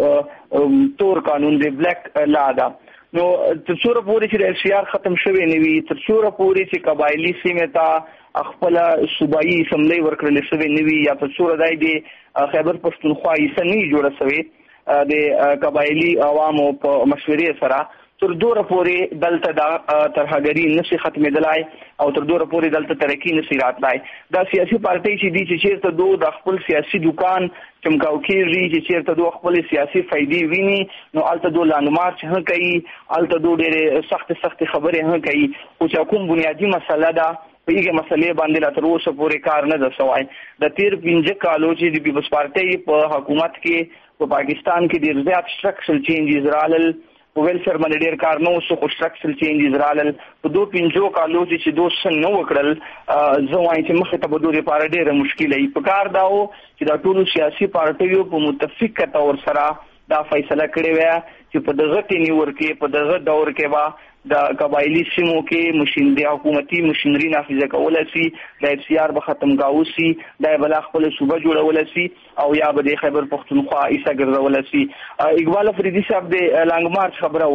یو تور قانون دی بلیک لا ده نو تر څوره پورې چې د ایل سی آر ختم شوی نه وي تر څوره پورې چې قبایلي سیمې ته خپل صوبایي اسمبلی ورکړل شوی نه وي یا تر څوره دای دی خیبر پښتونخوا حصہ نه جوړه شوی د قبایلي عوامو په مشورې سره تر دوره پورې دلته د ترهګری نشي ختمېدلای او تر دوره پورې دلته ترقی نشي راتلای دا سیاسي پارټي چې دي چې چیرته دوه د خپل سیاسي دکان چمکاو کېږي چې چیرته دوه خپل سیاسي فائدې ویني نو الته دوه لاندمارچ هم کوي الته دوه ډېر سخت سخت خبرې هم کوي او چې کوم بنیادی مسله ده په یوه مسلې باندې لا تر اوسه پورې کار نه ده شوی د تیر پنځه کالو چې د پیپلز پارټي په حکومت کې په پاکستان کې ډېر زیات سټرکچرل چینجز رالل ویلفیر باندې ډېر کار نه وشو خو سټرکچرل چینجز رالل په دوه پنځو کالو چې دوه سن نو وکړل زه وایم چې مخې ته به دوی لپاره ډېره مشکله وي په کار دا و چې دا ټولو سیاسي پارټیو په متفقه طور سره دا فیصله کړې وه چې په دغه ټینیور کې په دغه دور کې به د قبایلی سیمو کې مشین د حکومتي مشینری نافذه کول شي د اف سی آر به ختم کاوه شي د بل خپل صوبه جوړول شي او یا به د خیبر پښتونخوا ایسا ګرځول شي اقبال افریدي صاحب د لانګ مارچ خبره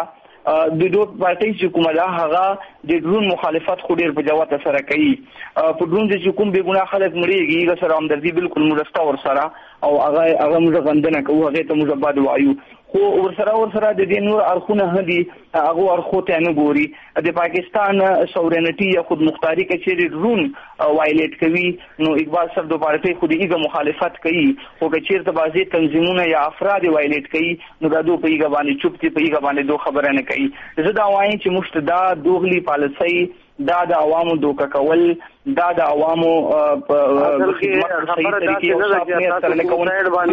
وکړه د دوه پارټي چې کومه ده هغه د ډرون مخالفت خو ډیر په جوات سره کوي په ډرون چې کوم به ګناه خلک مړیږي هغه سره همدردي بالکل مرسته ور سره او هغه هغه موږ غندنه کوو هغه ته موږ باد وایو خو ورسره ورسره د دې نور اړخونه هدي هغه اړخو ته نه ګوري د پاکستان سورینټي یا خود مختاری کې چې ډرون وایلیټ کوي نو اقبال صاحب د پارټي خو دغه مخالفت کوي خو که چیرته بازي تنظیمونه یا افراد وایلیټ کوي نو دا دوه په یوه باندې چوپ دي په یوه باندې دوه خبره نه کوي زه دا وایم چې مشتدا دوغلي پالیسي دا د عوامو دوکه کول دا د عوامو په خدمت صحیح طریقې او صاحب سره نه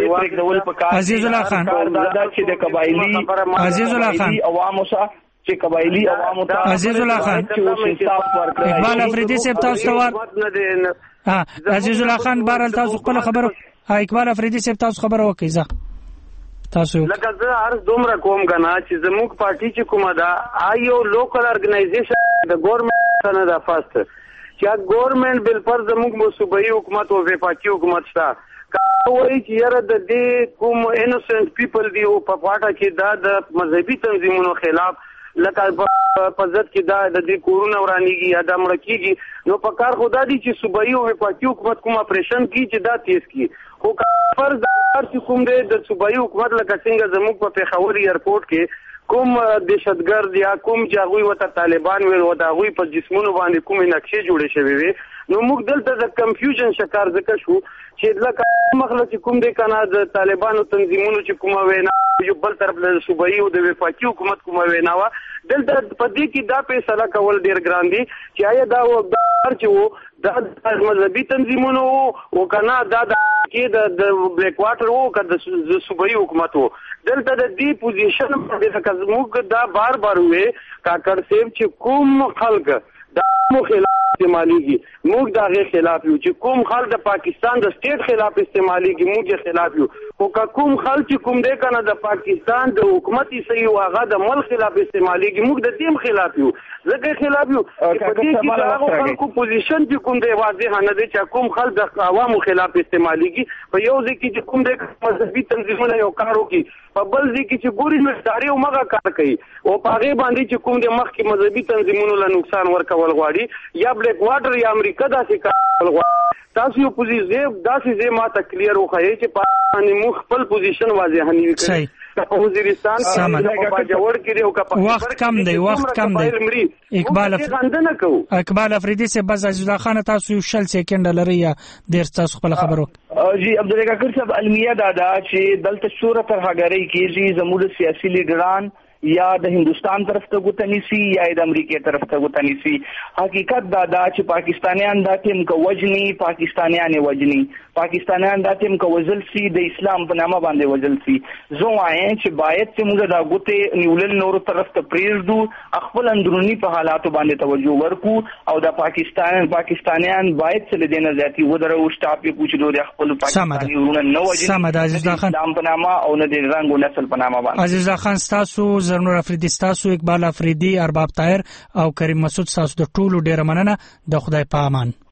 کول عزیز الله خان دا چې د قبایلی عزیز الله خان عوامو سره چې قبایلی عوامو ته عزیز الله خان اقبال افریدي صاحب تاسو ته ها عزیز الله خان بهرحال تاسو خپل خبره اقبال افریدي صاحب تاسو خبره وکړئ ځه تاسو لکه زه عرض دومره کوم کنه چې زموږ پارټي چې کومه ده آیو لوکل ارګنایزیشن د ګورنمنت نه ده فاست چې ګورنمنت بل پر زموږ صوبایي حکومت او وفاقي حکومت شته کوي چې یاره د دې کوم انوسنت پیپل دی او په پاټه کې دا د مذهبي تنظیمونو خلاف لکه په ځد کې دا د دې کورونه ورانیږي یا د مړ کېږي نو په کار خدا دي چې صوبایي او وفاقي حکومت کوم اپریشن کوي چې دا تیز کی خو فرض چې کوم دی د صوبایي حکومت لکه څنګه زموږ په پېښور ایرپورټ کې کوم دهشتګرد یا کوم چې هغوی ورته طالبان ویل او د هغوی په جسمونو باندې کومې نقشې جوړې شوې وې نو موږ دلته د کنفیوژن شکار ځکه شو چې لکه مخله چې کوم دی کنه د طالبانو تنظیمونو چې کومه وینا یو بل طرف له صوبایي او د وفاقي حکومت کومه وینا وا دلته په دې کې دا فیصله کول ډیر ګران دي چې آیا دا وګدار چې وو دا مذهبي تنظیمونو او کنه دا د کې د بلیک واټر وو که د صوبایي حکومت وو دلته د دې پوزیشن باندې موږ دا بار بار وې کاکړ صاحب چې کوم خلک دا مو خلاف استعماليږي موږ دا غي خلاف یو چې کوم خلک د پاکستان د سټیټ خلاف استعماليږي موږ یې خلاف یو او کوم خلک چې کوم دی کنه د پاکستان د حکومت صحیح واغه د ملک خلاف استعماليږي موږ د دې خلاف یو ځکه خلاف یو په دې کې دا هغه خلکو پوزیشن چې کوم دی واضح نه دی چې کوم خلک د عوامو خلاف استعماليږي په یو ځکه چې کوم دی مذهبي تنظیمونه یو کار وکړي په بل ځکه چې ګوري مشتاري او مغه کار کوي او په هغه باندې چې کوم دی مخکې مذهبي تنظیمونو له نقصان ورکول غواړي یا بلیک واټر یا امریکا داسې کار غواړي تاسو یو پوزیشن داسې زه ماته کلیر وخایي چې پاکستان مخ خپل پوزیشن واضح نه وکړي په وزیرستان کې جوړ کړي او په وخت کم دی وخت کم دی اقبال اقبال افریدي سے بس عزیز الله خان تاسو یو شل سکند لري یا ډیر تاسو خپل خبرو جی عبدالرحیم صاحب المیه دادا چې دلته صورت هغړی کیږي زموږ سیاسي لیډران یا د هندستان طرف ته غوتنی سي یا د امریکا طرف ته غوتنی سي حقیقت دا دا چې پاکستانیان دا تیم کو وجنی پاکستانیان وجنی پاکستانیان دا تیم کو وزل سي د اسلام په نامه باندې وزل سي زه وایم چې باید چې موږ دا غوته نیولل نور طرف ته پریږدو خپل اندرونی په حالاتو باندې توجه ورکو او د پاکستان پاکستانیان باید څه دینه ذاتی ودرو شټاپ یې پوښتنه د خپل پاکستاني ورونه نو وجنی سمد عزیز الله خان د پنامه او نه د رنگ او نسل پنامه باندې عزیز الله خان تاسو زرنور افریدي تاسو اقبال افریدي ارباب طاهر او کریم مسعود تاسو د ټولو ډیره مننه د خدای په امان